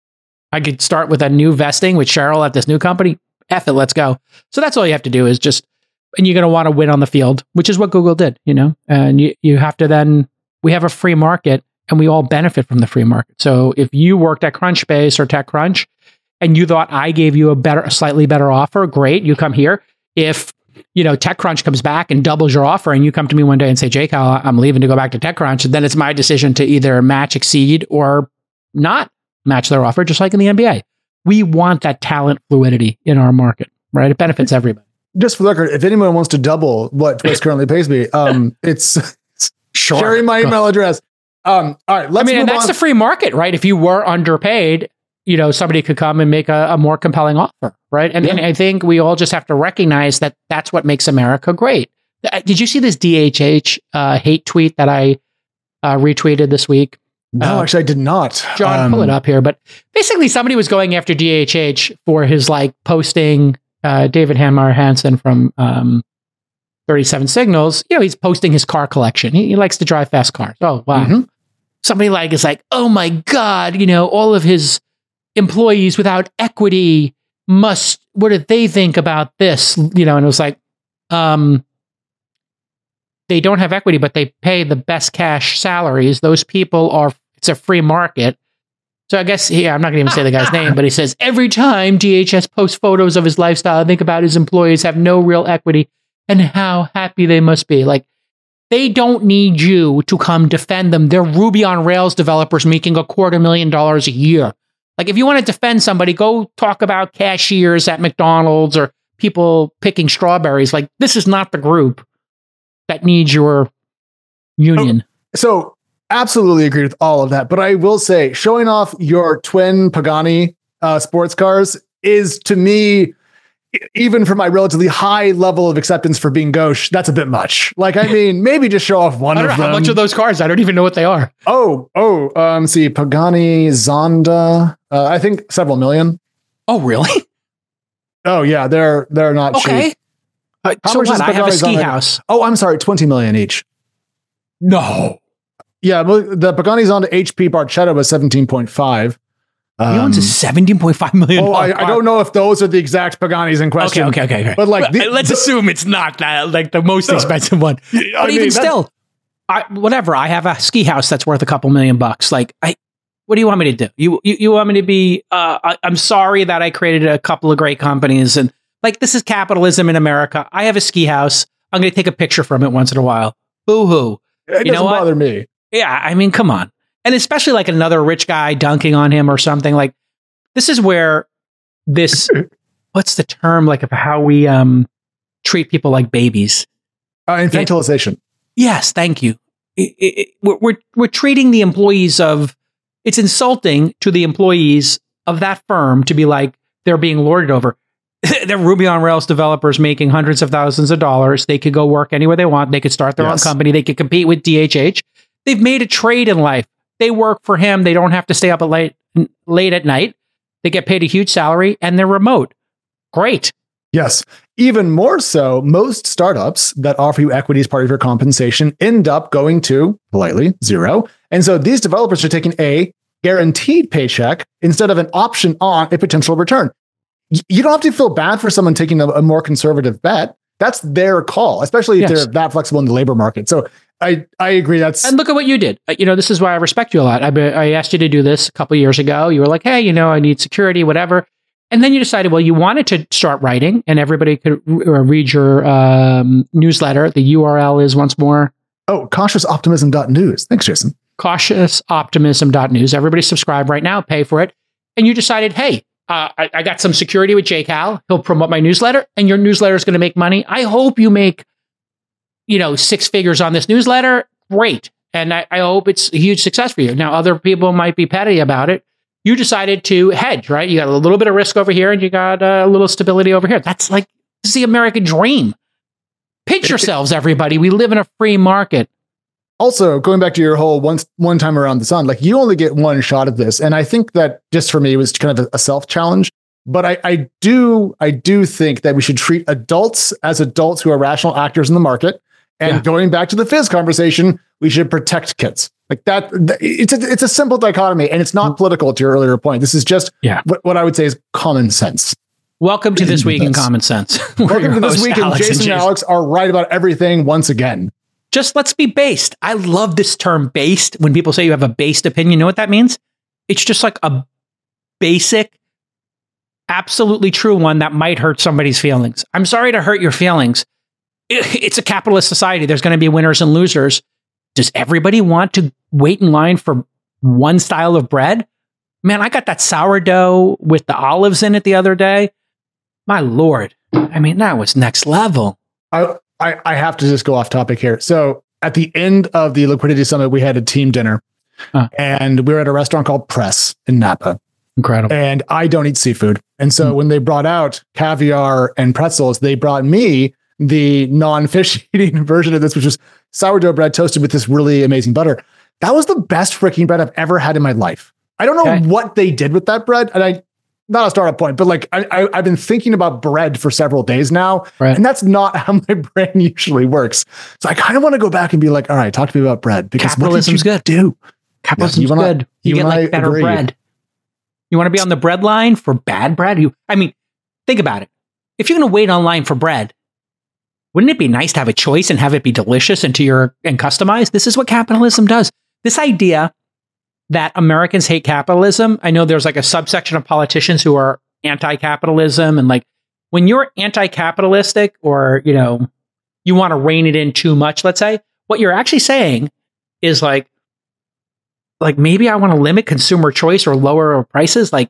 I could start with a new vesting with Sheryl at this new company. F it, let's go. So that's all you have to do is just, and you're going to want to win on the field, which is what Google did, you know, and you, you have to then, we have a free market and we all benefit from the free market. So if you worked at Crunchbase or TechCrunch and you thought I gave you a better, a slightly better offer, great, you come here. If, you know, TechCrunch comes back and doubles your offer and you come to me one day and say, Jake, I'm leaving to go back to TechCrunch, then it's my decision to either match, exceed, or not match their offer, just like in the N B A. We want that talent fluidity in our market, right? It benefits everybody. Just for the record, if anyone wants to double what Twist currently pays me, um, it's sure. sharing my email address. Um, all right, let's I mean, move and that's on. the free market, right? If you were underpaid, you know, somebody could come and make a, a more compelling offer, right? And, Yeah. and I think we all just have to recognize that that's what makes America great. Uh, Did you see this D H H uh, hate tweet that I uh, retweeted this week? No, Uh, actually, I did not. John, Um, pull it up here. But basically, somebody was going after D H H for his like posting uh, David Hanmar Hansen from um, thirty-seven Signals. You know, he's posting his car collection. He, he likes to drive fast cars. Oh, wow. Mhm. Somebody like is like, oh my God, you know, all of his employees without equity must, what did they think about this? You know, and it was like, um, they don't have equity, but they pay the best cash salaries. Those people are, it's a free market. So I guess, yeah, I'm not going to even say the guy's name, but he says, every time D H S posts photos of his lifestyle, I think about his employees have no real equity and how happy they must be. Like, they don't need you to come defend them. They're Ruby on Rails developers making a quarter million dollars a year. Like, if you want to defend somebody, go talk about cashiers at McDonald's or people picking strawberries. Like, this is not the group that needs your union. So absolutely agree with all of that. But I will say, showing off your twin Pagani uh, sports cars is, to me, e- even for my relatively high level of acceptance for being gauche, that's a bit much. Like, I mean, maybe just show off one I of don't know them. how much of those cars. I don't even know what they are. Oh, oh, um, see, Pagani Zonda. Uh, I think several million. Oh, really? Oh yeah, they're they're not Okay. cheap. Uh, How so much what? is I have a Pagani ski Zonda? house. Oh, I'm sorry, twenty million each. No. Yeah, but the Pagani Zonda H P Barchetta was seventeen point five. He owns a seventeen point five million Oh, dollars I, I don't know if those are the exact Paganis in question. Okay, okay, okay, okay. But like, the, let's the- assume it's not that, like the most expensive one. I But mean, even that- still, I, whatever. I have a ski house that's worth a couple million bucks. Like, I, what do you want me to do? You, you, you want me to be? Uh, I, I'm sorry that I created a couple of great companies, and like, this is capitalism in America. I have a ski house. I'm going to take a picture from it once in a while. Boo hoo. it you doesn't know what? bother me. Yeah, I mean, come on. And especially like another rich guy dunking on him or something. Like, this is where this, what's the term, like, of how we um treat people like babies? Uh, infantilization. Yes, thank you. It, it, it- we're, we're we're treating the employees of, it's insulting to the employees of that firm to be like they're being lorded over. They're Ruby on Rails developers making hundreds of thousands of dollars. They could go work anywhere they want. They could start their Yes. own company. They could compete with D H H. They've made a trade in life. They work for him. They don't have to stay up at late late at night. They get paid a huge salary and they're remote. Great. Yes. even more so, most startups that offer you equity as part of your compensation end up going to, politely, zero. And so these developers are taking a guaranteed paycheck instead of an option on a potential return. You don't have to feel bad for someone taking a, a more conservative bet. That's their call, especially if yes. they're that flexible in the labor market. So I, I agree. That's and look at what you did. You know, this is why I respect you a lot. I, I asked you to do this a couple of years ago. You were like, hey, you know, I need security, whatever. And then you decided, well, you wanted to start writing, and everybody could re- read your um, newsletter. The U R L is once more. Oh, cautious optimism dot news. Thanks, Jason. cautious optimism dot news. Everybody subscribe right now, pay for it. And you decided, hey, uh, I, I got some security with J Cal. He'll promote my newsletter, and your newsletter is going to make money. I hope you make, you know, six figures on this newsletter. Great. And I, I hope it's a huge success for you. Now, other people might be petty about it. You decided to hedge, right? You got a little bit of risk over here, and you got a little stability over here. That's like, this is the American dream. Pinch yourselves, everybody. We live in a free market. Also, going back to your whole one, one time around the sun, like you only get one shot at this. And I think that just for me, it was kind of a, a self challenge. But I, I do I do think that we should treat adults as adults who are rational actors in the market. And yeah. going back to the Fizz conversation, we should protect kids. Like that, it's a, it's a simple dichotomy, and it's not political to your earlier point. This is just yeah. what, what I would say is common sense. Welcome to This Week in Common Sense. Welcome to This Week, and Jason and Alex are right about everything once again. Just let's be based. I love this term based. When people say you have a based opinion, you know what that means? It's just like a basic, absolutely true one that might hurt somebody's feelings. I'm sorry to hurt your feelings. It's a capitalist society. There's going to be winners and losers. Does everybody want to wait in line for one style of bread? Man, I got that sourdough with the olives in it the other day. My Lord. I mean, that was next level. I, I, I have to just go off topic here. So at the end of the Liquidity Summit, we had a team dinner. Huh. And we were at a restaurant called Press in Napa. Incredible. And I don't eat seafood. And so mm. when they brought out caviar and pretzels, they brought me the non-fish eating version of this, which was sourdough bread toasted with this really amazing butter. That was the best freaking bread I've ever had in my life. I don't know okay. what they did with that bread. And I, not a startup point, but like I, I, I've been thinking about bread for several days now. Right. And that's not how my brain usually works. So I kind of want to go back and be like, all right, talk to me about bread. Because capitalism's good. Do Capitalism's yeah, good. You, you get like better agree. bread. You want to be on the bread line for bad bread? You, I mean, think about it. If you're going to wait online for bread, wouldn't it be nice to have a choice and have it be delicious and to your and customized? This is what capitalism does. This idea that Americans hate capitalism. I know there's like a subsection of politicians who are anti-capitalism, and like when you're anti-capitalistic or, you know, you want to rein it in too much, let's say, what you're actually saying is like, like maybe I want to limit consumer choice or lower prices. Like,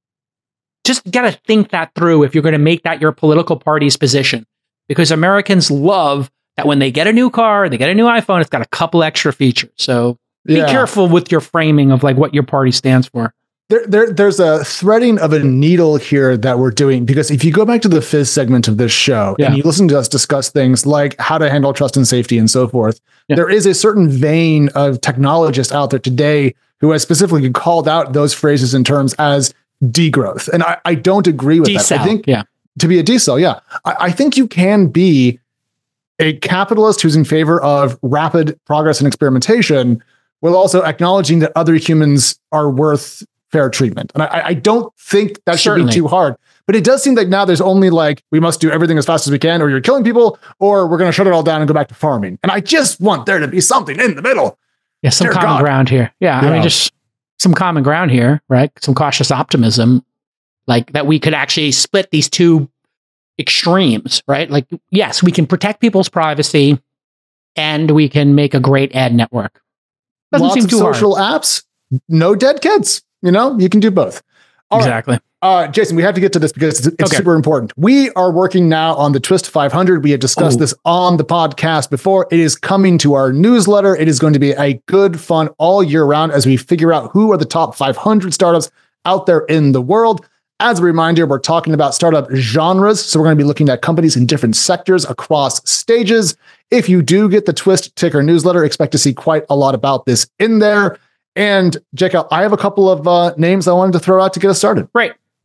just got to think that through if you're going to make that your political party's position. Because Americans love that when they get a new car, they get a new iPhone, it's got a couple extra features. So be yeah. careful with your framing of like what your party stands for. There, there, there's a threading of a needle here that we're doing, because if you go back to the Fizz segment of this show yeah. and you listen to us discuss things like how to handle trust and safety and so forth, yeah. there is a certain vein of technologists out there today who has specifically called out those phrases and terms as degrowth. And I, I don't agree with decel, that. I think yeah. to be a decel, yeah. I, I think you can be a capitalist who's in favor of rapid progress and experimentation while also acknowledging that other humans are worth fair treatment. And I, I don't think that Certainly. should be too hard. But it does seem like now there's only like, we must do everything as fast as we can, or you're killing people, or we're going to shut it all down and go back to farming. And I just want there to be something in the middle. Yeah, some Dear common God. ground here. Yeah, yeah, I mean, just some common ground here, right? Some cautious optimism, like that we could actually split these two extremes, right? Like, yes, we can protect people's privacy and we can make a great ad network. Doesn't Lots seem of too social hard. apps, no dead kids. You know, you can do both. All exactly. Right. Uh, Jason, we have to get to this because it's, it's okay. super important. We are working now on the Twist five hundred. We had discussed oh. this on the podcast before. It is coming to our newsletter. It is going to be a good fun all year round as we figure out who are the top five hundred startups out there in the world. As a reminder, we're talking about startup genres. So we're going to be looking at companies in different sectors across stages. If you do get the Twist Ticker newsletter, expect to see quite a lot about this in there. And J Cal, I have a couple of uh, names I wanted to throw out to get us started. Right.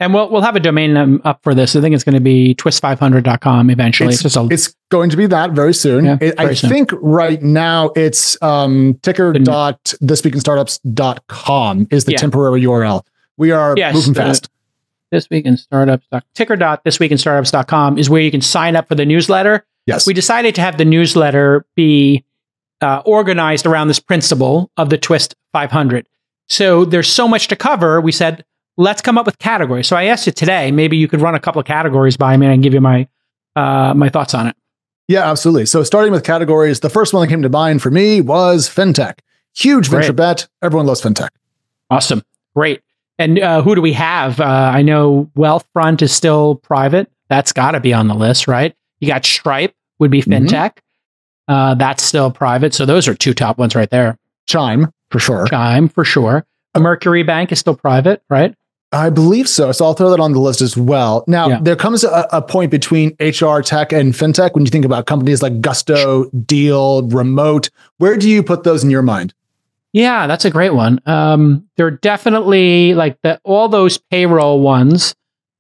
And we'll we'll have a domain name up for this. I think it's going to be twist five hundred dot com eventually. It's, it's, just a, it's going to be that very soon. Yeah, it, very I soon. think right now it's um, ticker dot this week in startups dot com is the Yeah. temporary U R L. We are Yes, moving uh, fast. this week in startups. Ticker dot this week in startups dot com is where you can sign up for the newsletter. Yes. We decided to have the newsletter be uh, organized around this principle of the Twist five hundred. So there's so much to cover. We said, let's come up with categories. So I asked you today, maybe you could run a couple of categories by me and give you my uh, my thoughts on it. Yeah, absolutely. So starting with categories, the first one that came to mind for me was fintech. Huge venture Great. bet. Everyone loves fintech. Awesome. Great. And uh, who do we have? Uh, I know Wealthfront is still private. That's got to be on the list, right? You got Stripe would be Mhm. fintech. Uh, that's still private. So those are two top ones right there. Chime, for sure. Chime, for sure. Mercury Bank is still private, right? I believe so. So I'll throw that on the list as well. Now, Yeah. there comes a, a point between H R tech and fintech when you think about companies like Gusto, Deal, Remote. Where do you put those in your mind? Yeah, that's a great one. Um, they're definitely like the all those payroll ones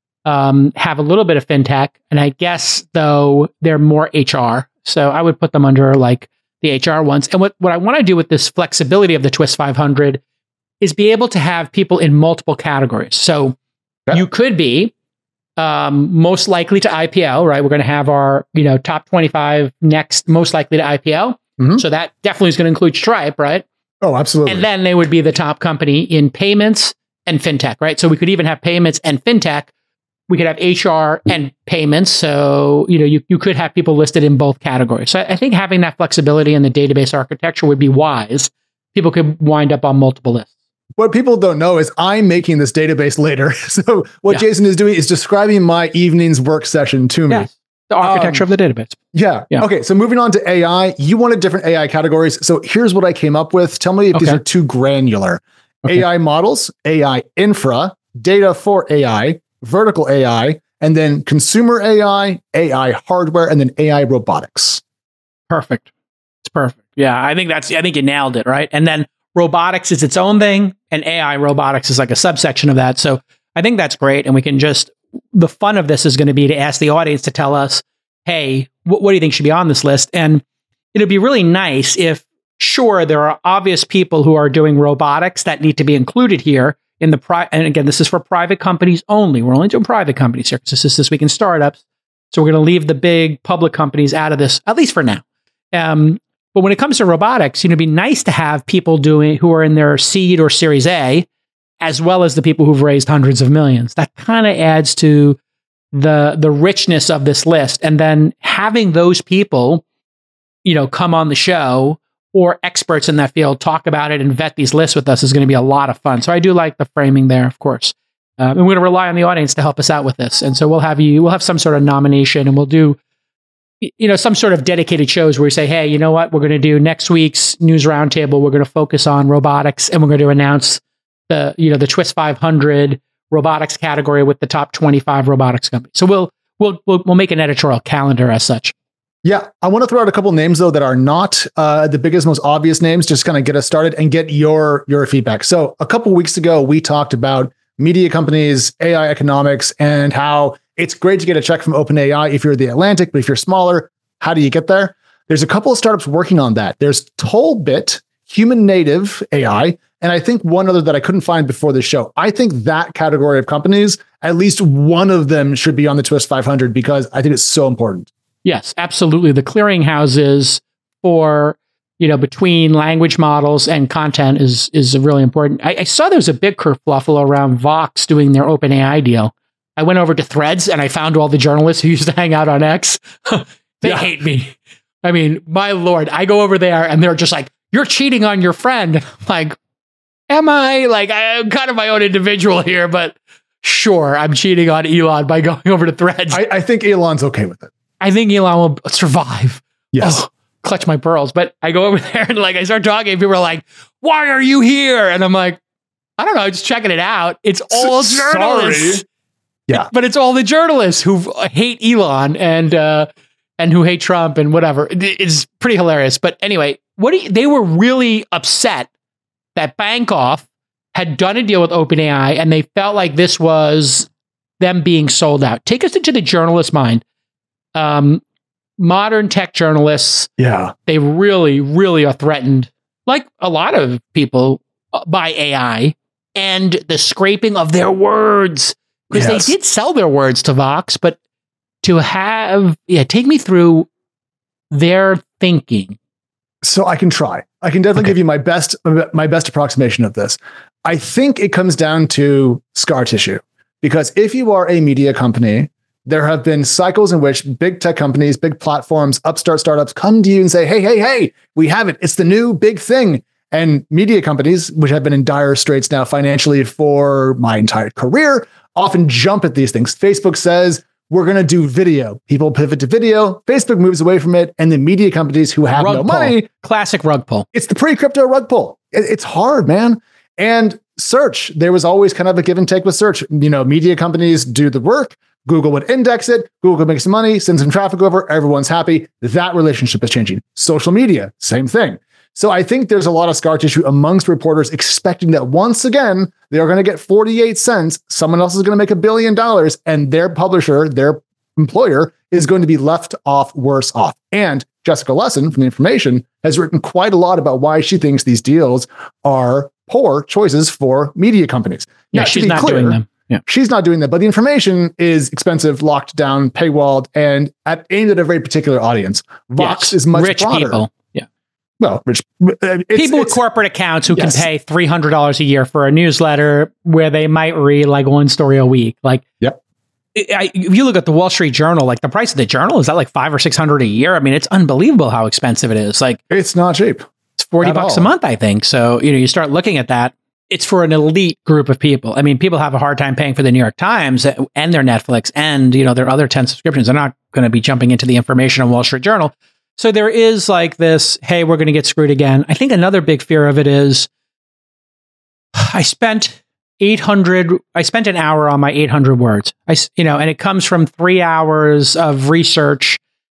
um, have a little bit of fintech, and I guess though they're more H R. So I would put them under like the H R ones. And what what I want to do with this flexibility of the Twist five hundred is be able to have people in multiple categories. So Okay. you could be um, most likely to I P O, right? We're going to have our you know top twenty-five next most likely to I P O. Mhm. So that definitely is going to include Stripe, right? Oh, absolutely. And then they would be the top company in payments and fintech, right? So we could even have payments and fintech. We could have H R and payments. So, you know, you, you could have people listed in both categories. So I, I think having that flexibility in the database architecture would be wise. People could wind up on multiple lists. What people don't know is I'm making this database later. So what Yeah. Jason is doing is describing my evening's work session to me. Yes. The architecture Um, of the database. Yeah. Yeah. Okay. So moving on to A I, you wanted different A I categories. So here's what I came up with. Tell me if these Okay. are too granular. Okay. A I models, A I infra, data for A I, vertical A I, and then consumer A I, A I hardware, and then A I robotics. Perfect. It's perfect. Yeah. I think that's, I think you nailed it, right? And then robotics is its own thing, and A I robotics is like a subsection of that. So I think that's great. And we can just, the fun of this is going to be to ask the audience to tell us, hey, what, what do you think should be on this list? And it'd be really nice if, sure, there are obvious people who are doing robotics that need to be included here in the pri- and again, this is for private companies only. We're only doing private companies here because this is This Week in Startups. So we're going to leave the big public companies out of this, at least for now. Um, but when it comes to robotics, you know, it'd be nice to have people doing who are in their seed or Series A, as well as the people who've raised hundreds of millions. That kind of adds to the the richness of this list. And then having those people, you know, come on the show or experts in that field talk about it and vet these lists with us is going to be a lot of fun. So I do like the framing there, of course. Um, and we're going to rely on the audience to help us out with this. And so we'll have you, we'll have some sort of nomination, and we'll do, you know, some sort of dedicated shows where we say, hey, you know what, we're going to do next week's news roundtable. We're going to focus on robotics, and we're going to announce the, you know, the Twist five hundred robotics category with the top twenty-five robotics companies. So we'll, we'll, we'll, we'll make an editorial calendar as such. Yeah, I want to throw out a couple names though that are not uh, the biggest, most obvious names. Just kind of get us started and get your your feedback. So a couple weeks ago, we talked about media companies, A I economics, and how it's great to get a check from OpenAI if you're the Atlantic, but if you're smaller, how do you get there? There's a couple of startups working on that. There's Tollbit, human native A I, and I think one other that I couldn't find before the show. I think that category of companies, at least one of them should be on the Twist five hundred because I think it's so important. Yes, absolutely. The clearinghouses for, you know, between language models and content is is really important. I, I saw there was a big kerfluffle around Vox doing their OpenAI deal. I went over to Threads and I found all the journalists who used to hang out on X. They Yeah. hate me. I mean, my Lord, I go over there and they're just like, you're cheating on your friend. I'm like, am I? Like, I'm kind of my own individual here, but sure, I'm cheating on Elon by going over to Threads. I, I think Elon's okay with it. I think Elon will survive. Yes. Oh, clutch my pearls. But I go over there and like I start talking, and people are like, why are you here? And I'm like, I don't know, just checking it out. It's all S- journalists. sorry. Yeah. But it's all the journalists who hate Elon and uh, and who hate Trump and whatever. It- It's pretty hilarious. But anyway, what do you, they were really upset that Bankoff had done a deal with OpenAI, and they felt like this was them being sold out. Take us into the journalist mind. Um, modern tech journalists, Yeah. they really, really are threatened, like a lot of people, uh, by A I and the scraping of their words. Because Yes. they did sell their words to Vox, but to have, yeah, take me through their thinking. So I can try. I can definitely Okay. give you my best my best approximation of this. I think it comes down to scar tissue. Because if you are a media company, there have been cycles in which big tech companies, big platforms, upstart startups come to you and say, hey, hey, hey, we have it. It's the new big thing. And media companies, which have been in dire straits now financially for my entire career, often jump at these things. Facebook says, we're going to do video. People pivot to video. Facebook moves away from it. And the media companies who have Rug no pull. money, Classic rug pull. it's the pre-crypto rug pull. It- It's hard, man. And search, there was always kind of a give and take with search. You know, media companies do the work. Google would index it. Google makes some money, sends some traffic over. Everyone's happy. That relationship is changing. Social media, same thing. So I think there's a lot of scar tissue amongst reporters expecting that once again, they're going to get forty-eight cents. Someone else is going to make a billion dollars and their publisher, their employer is going to be left off worse off. And Jessica Lessin from The Information has written quite a lot about why she thinks these deals are poor choices for media companies. Yeah, Now, to she's be not clear, doing them. Yeah. She's not doing that, but The Information is expensive, locked down, paywalled, and at, aimed at a very particular audience. Vox Yes. is much rich broader. people. Yeah. Well, rich uh, it's, people with it's- corporate accounts who Yes. can pay three hundred dollars a year for a newsletter where they might read like one story a week. Like, Yep. I, if you look at the Wall Street Journal, like the price of the journal is that like five or six hundred a year. I mean, it's unbelievable how expensive it is. Like, It's not cheap. it's forty At bucks all. a month, I think. So, you know, you start looking at that. It's for an elite group of people. I mean, people have a hard time paying for the New York Times and their Netflix and, you know, their other ten subscriptions. They're not going to be jumping into The Information on Wall Street Journal. So there is like this, hey, we're going to get screwed again. I think another big fear of it is I spent eight hundred, I spent an hour on my eight hundred words. I, s- you know, and it comes from three hours of research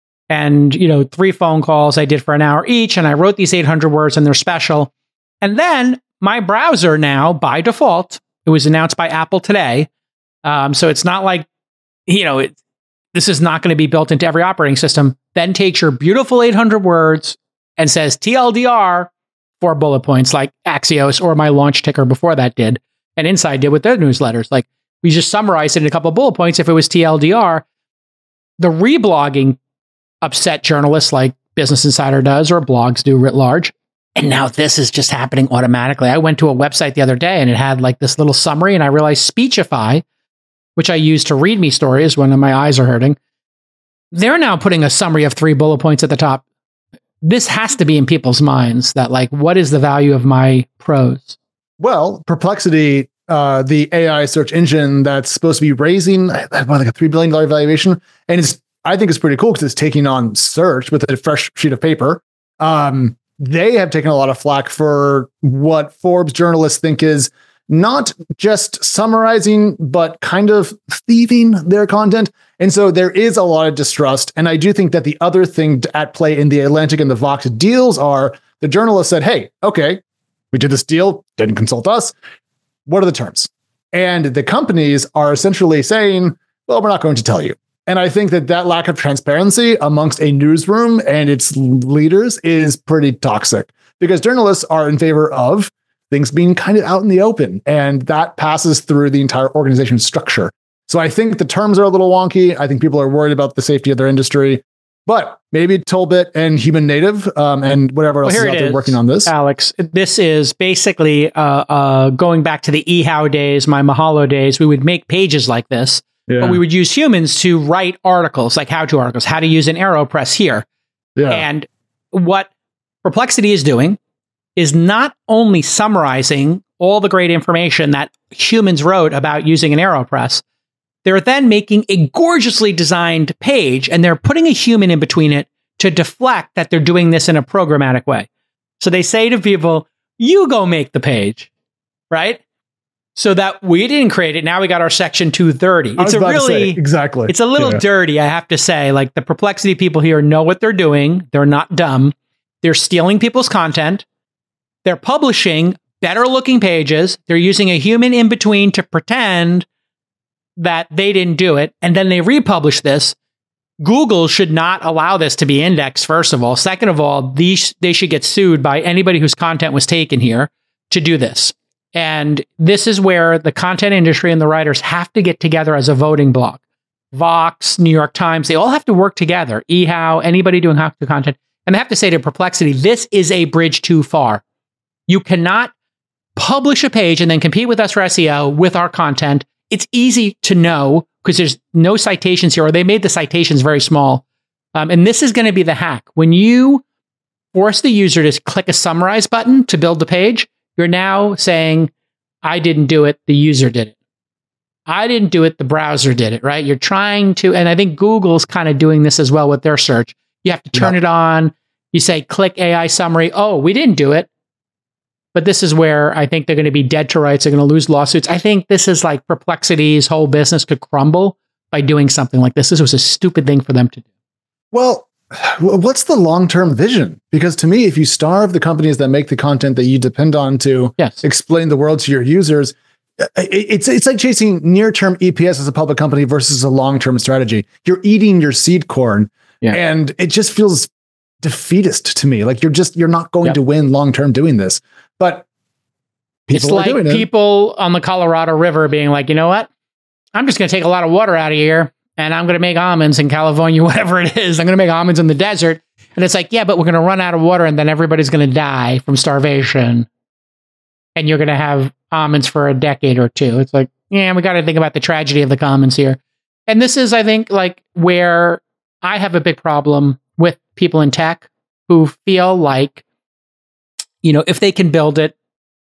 and, you know, three phone calls I did for an hour each. And I wrote these eight hundred words and they're special. And then my browser now, by default, it was announced by Apple today. Um, so it's not like, you know, it, this is not going to be built into every operating system. Then takes your beautiful eight hundred words and says T L D R, four bullet points like Axios or my launch ticker before that did. And Inside did with their newsletters. Like we just summarized it in a couple of bullet points if it was T L D R. The reblogging upset journalists like Business Insider does or blogs do writ large. And now this is just happening automatically. I went to a website the other day and it had like this little summary and I realized Speechify, which I use to read me stories when my eyes are hurting, they're now putting a summary of three bullet points at the top. This has to be in people's minds that like, what is the value of my prose? Well, Perplexity, uh, the A I search engine that's supposed to be raising uh, what, like a three billion dollars valuation. And it's, I think it's pretty cool because it's taking on search with a fresh sheet of paper. Um, they have taken a lot of flack for what Forbes journalists think is not just summarizing, but kind of thieving their content. And so there is a lot of distrust. And I do think that the other thing at play in the Atlantic and the Vox deals are the journalists said, hey, okay, we did this deal, didn't consult us. What are the terms? And the companies are essentially saying, well, we're not going to tell you. And I think that that lack of transparency amongst a newsroom and its leaders is pretty toxic because journalists are in favor of things being kind of out in the open. And that passes through the entire organization structure. So I think the terms are a little wonky. I think people are worried about the safety of their industry. But maybe Tollbit and Human Native um, and whatever else Well, is here out it there is, working on this. Alex, this is basically uh, uh, going back to the eHow days, my Mahalo days. We would make pages like this, Yeah. but we would use humans to write articles, like how-to articles, how to use an AeroPress here. yeah. And what Perplexity is doing is not only summarizing all the great information that humans wrote about using an AeroPress, they're then making a gorgeously designed page and they're putting a human in between it to deflect that they're doing this in a programmatic way. So they say to people, you go make the page, right? So that we didn't create it. Now we got our section two thirty. I was It's a about to say, really, exactly. it's a little Yeah. dirty, I have to say. Like the Perplexity people here know what they're doing. They're not dumb. They're stealing people's content. They're publishing better looking pages. They're using a human in between to pretend that they didn't do it, and then they republish this, Google should not allow this to be indexed, first of all. Second of all, these they should get sued by anybody whose content was taken here to do this. And this is where the content industry and the writers have to get together as a voting bloc. Vox, New York Times, they all have to work together. eHow, anybody doing how-to content. And they have to say to Perplexity, this is a bridge too far. You cannot publish a page and then compete with us for S E O with our content. It's easy to know because there's no citations here, or they made the citations very small. Um, and this is going to be the hack. When you force the user to click a summarize button to build the page, you're now saying, I didn't do it, the user did it. I didn't do it, the browser did it, right? You're trying to, and I think Google's kind of doing this as well with their search. You have to turn yep. it on. You say, click A I summary. Oh, we didn't do it. But this is where I think they're going to be dead to rights. They're going to lose lawsuits. I think this is like Perplexity's whole business could crumble by doing something like this. This was a stupid thing for them to do. Well, what's the long-term vision? Because to me, if you starve the companies that make the content that you depend on to yes. explain the world to your users, it's it's like chasing near-term E P S as a public company versus a long-term strategy. You're eating your seed corn, yeah. and it just feels defeatist to me. Like you're just you're not going yep. to win long-term doing this. But it's like people on the Colorado River being like, you know what? I'm just going to take a lot of water out of here and I'm going to make almonds in California, whatever it is. I'm going to make almonds in the desert. And it's like, yeah, but we're going to run out of water and then everybody's going to die from starvation. And you're going to have almonds for a decade or two. It's like, yeah, we got to think about the tragedy of the commons here. And this is, I think, like where I have a big problem with people in tech who feel like, you know, if they can build it,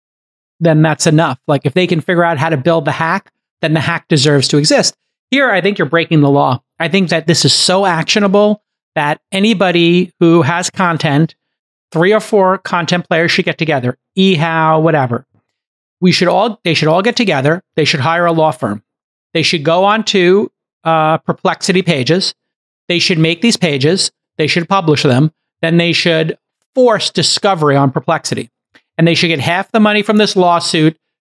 then that's enough. Like if they can figure out how to build the hack, then the hack deserves to exist. Here, I think you're breaking the law. I think that this is so actionable that anybody who has content, three or four content players should get together, eHow, whatever. We should all, they should all get together. They should hire a law firm. They should go on to uh, Perplexity pages. They should make these pages. They should publish them. Then they should force discovery on Perplexity. And they should get half the money from this lawsuit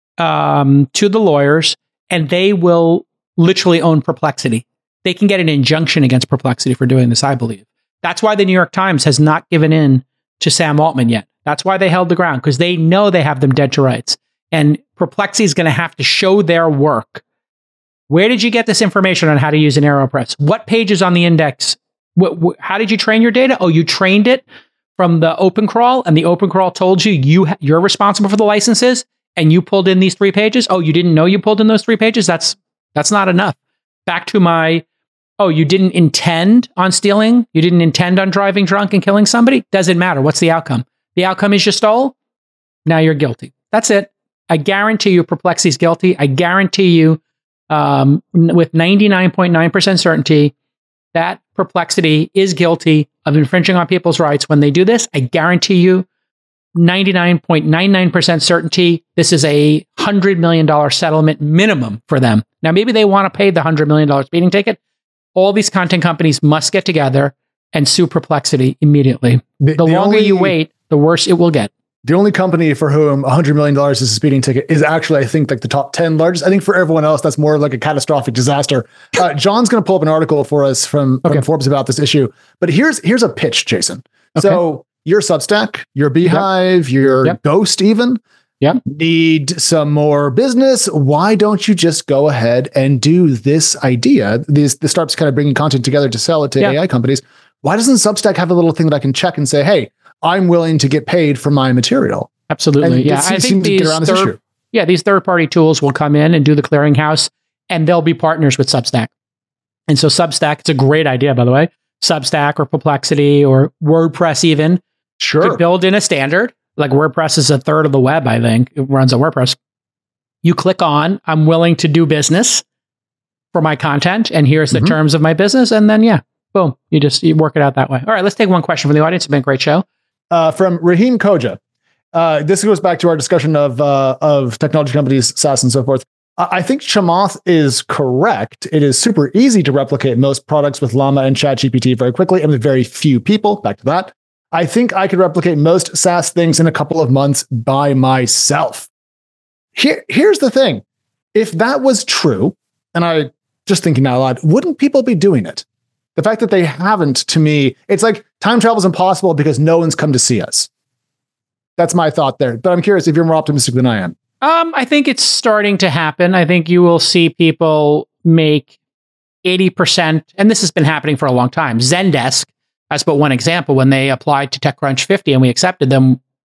um, to the lawyers, and they will literally own Perplexity. They can get an injunction against Perplexity for doing this, I believe. That's why the New York Times has not given in to Sam Altman yet. That's why they held the ground, because they know they have them dead to rights. And Perplexity is going to have to show their work. Where did you get this information on how to use an AeroPress? What pages on the index? What, wh- how did you train your data? Oh, you trained it from the OpenCrawl, and the OpenCrawl told you, you ha- you're responsible for the licenses, and you pulled in these three pages? Oh, you didn't know you pulled in those three pages? That's that's not enough. Back to my, oh, you didn't intend on stealing? You didn't intend on driving drunk and killing somebody? Doesn't matter. What's the outcome? The outcome is you stole? Now you're guilty. That's it. I guarantee you Perplexity's guilty. I guarantee you um, with ninety-nine point nine percent certainty that Perplexity is guilty of infringing on people's rights when they do this. I guarantee you ninety-nine point nine nine percent certainty this is a one hundred million dollars settlement minimum for them. Now, maybe they want to pay the one hundred million dollars speeding ticket. All these content companies must get together and sue Perplexity immediately. The, the, the longer only, you wait, the worse it will get. The only company for whom one hundred million dollars is a speeding ticket is actually, I think, like the top ten largest. I think for everyone else, that's more like a catastrophic disaster. Uh, John's going to pull up an article for us from, okay. from Forbes about this issue. But here's here's a pitch, Jason. Okay. So your Substack, your Beehive, yep. your yep. Ghost even yep. need some more business. Why don't you just go ahead and do this idea? These the startups kind of bringing content together to sell it to yep. A I companies. Why doesn't Substack have a little thing that I can check and say, hey, I'm willing to get paid for my material? Absolutely. And yeah. I think these third, yeah, these third-party tools will come in and do the clearinghouse, and they'll be partners with Substack. And so Substack, it's a great idea, by the way. Substack or Perplexity or WordPress even. Sure. Could build in a standard. Like WordPress is a third of the web, I think. It runs on WordPress. You click on, I'm willing to do business for my content, and here's the mm-hmm. terms of my business. And then, yeah, boom, you just you work it out that way. All right, let's take one question from the audience. It's been a great show. Uh, from Raheem Koja. Uh, this goes back to our discussion of uh, of technology companies, SaaS and so forth. I think Chamath is correct. It is super easy to replicate most products with Llama and ChatGPT very quickly and with very few people. Back to that. I think I could replicate most SaaS things in a couple of months by myself. Here, here's the thing. If that was true, and I just thinking out loud, wouldn't people be doing it? The fact that they haven't, to me, it's like time travel is impossible because no one's come to see us. That's my thought there. But I'm curious if you're more optimistic than I am. Um, I think it's starting to happen. I think you will see people make eighty percent, and this has been happening for a long time. Zendesk, as but one example, when they applied to TechCrunch fifty and we accepted them,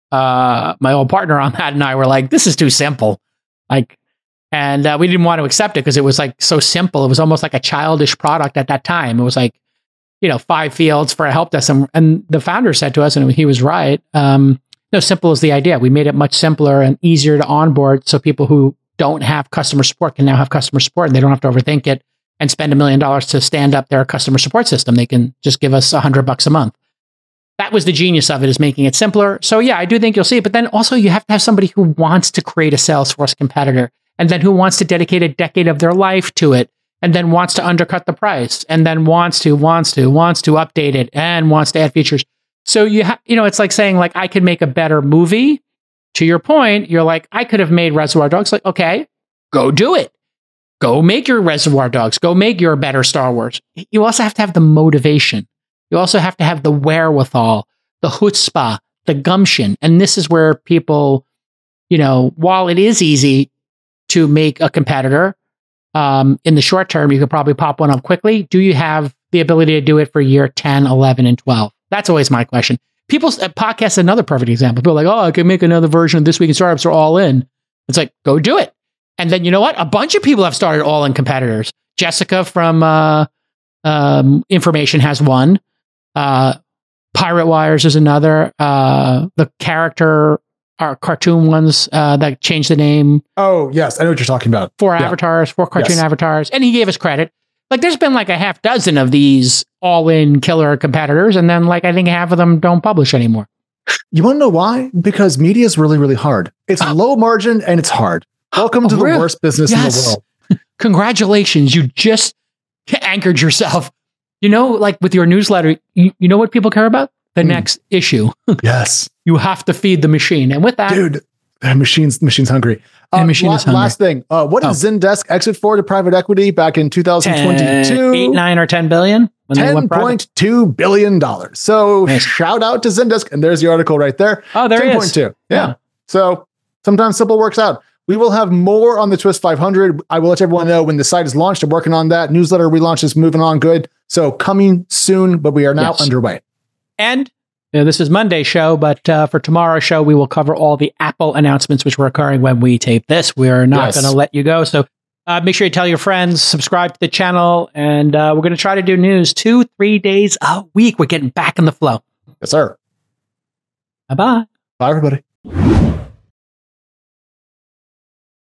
uh, my old partner on that and I were like, this is too simple. Like, and uh, we didn't want to accept it because it was like so simple. It was almost like a childish product at that time. It was like, you know, five fields for a help desk. And, and the founder said to us, and he was right, um, no, simple is the idea. We made it much simpler and easier to onboard so people who don't have customer support can now have customer support and they don't have to overthink it and spend a million dollars to stand up their customer support system. They can just give us a hundred bucks a month. That was the genius of it, is making it simpler. So yeah, I do think you'll see it. But then also you have to have somebody who wants to create a Salesforce competitor and then who wants to dedicate a decade of their life to it and then wants to undercut the price and then wants to, wants to, wants to update it and wants to add features. So you have, you know, it's like saying like, I could make a better movie. To your point, you're like, I could have made Reservoir Dogs. Like, okay, go do it. Go make your Reservoir Dogs. Go make your better Star Wars. You also have to have the motivation. You also have to have the wherewithal, the chutzpah, the gumption. And this is where people, you know, while it is easy to make a competitor, um, in the short term, you could probably pop one up quickly. Do you have the ability to do it for year ten, eleven, and twelve? That's always my question. People's uh, podcast is another perfect example. People are like, oh, I can make another version of This Week in Startups. Are all in. It's like, go do it. And then you know what? A bunch of people have started all in competitors. Jessica from uh, um, Information has one. Uh, Pirate Wires is another. Uh, the character, our cartoon ones uh, that changed the name. Oh, yes. I know what you're talking about. Four yeah. avatars, four cartoon yes. avatars. And he gave us credit. Like there's been like a half dozen of these all-in killer competitors. And then like I think half of them don't publish anymore. You want to know why? Because media is really, really hard. It's oh. low margin and it's hard. Welcome oh, to the really? worst business yes. in the world. Congratulations. You just anchored yourself. You know, like with your newsletter, you, you know what people care about? The mm. next issue. Yes. You have to feed the machine. And with that... Dude, the machine's, the machine's hungry. The uh, machine la- is hungry. Last thing. Uh, what did oh. Zendesk exit for to private equity back in two thousand twenty-two? Eight, nine, or ten billion? ten point two billion dollars. So nice. Shout out to Zendesk. And there's the article right there. Oh, there it is. ten point two. Yeah. yeah. So sometimes simple works out. We will have more on the Twist five hundred. I will let everyone know when the site is launched. I'm working on that. Newsletter relaunch is moving on good. So coming soon, but we are now yes. underway. And you know, this is Monday's show, but uh, for tomorrow's show, we will cover all the Apple announcements, which were occurring when we tape this. We're not yes. going to let you go. So uh, make sure you tell your friends, subscribe to the channel, and uh, we're going to try to do news two, three days a week. We're getting back in the flow. Yes, sir. Bye-bye. Bye, everybody.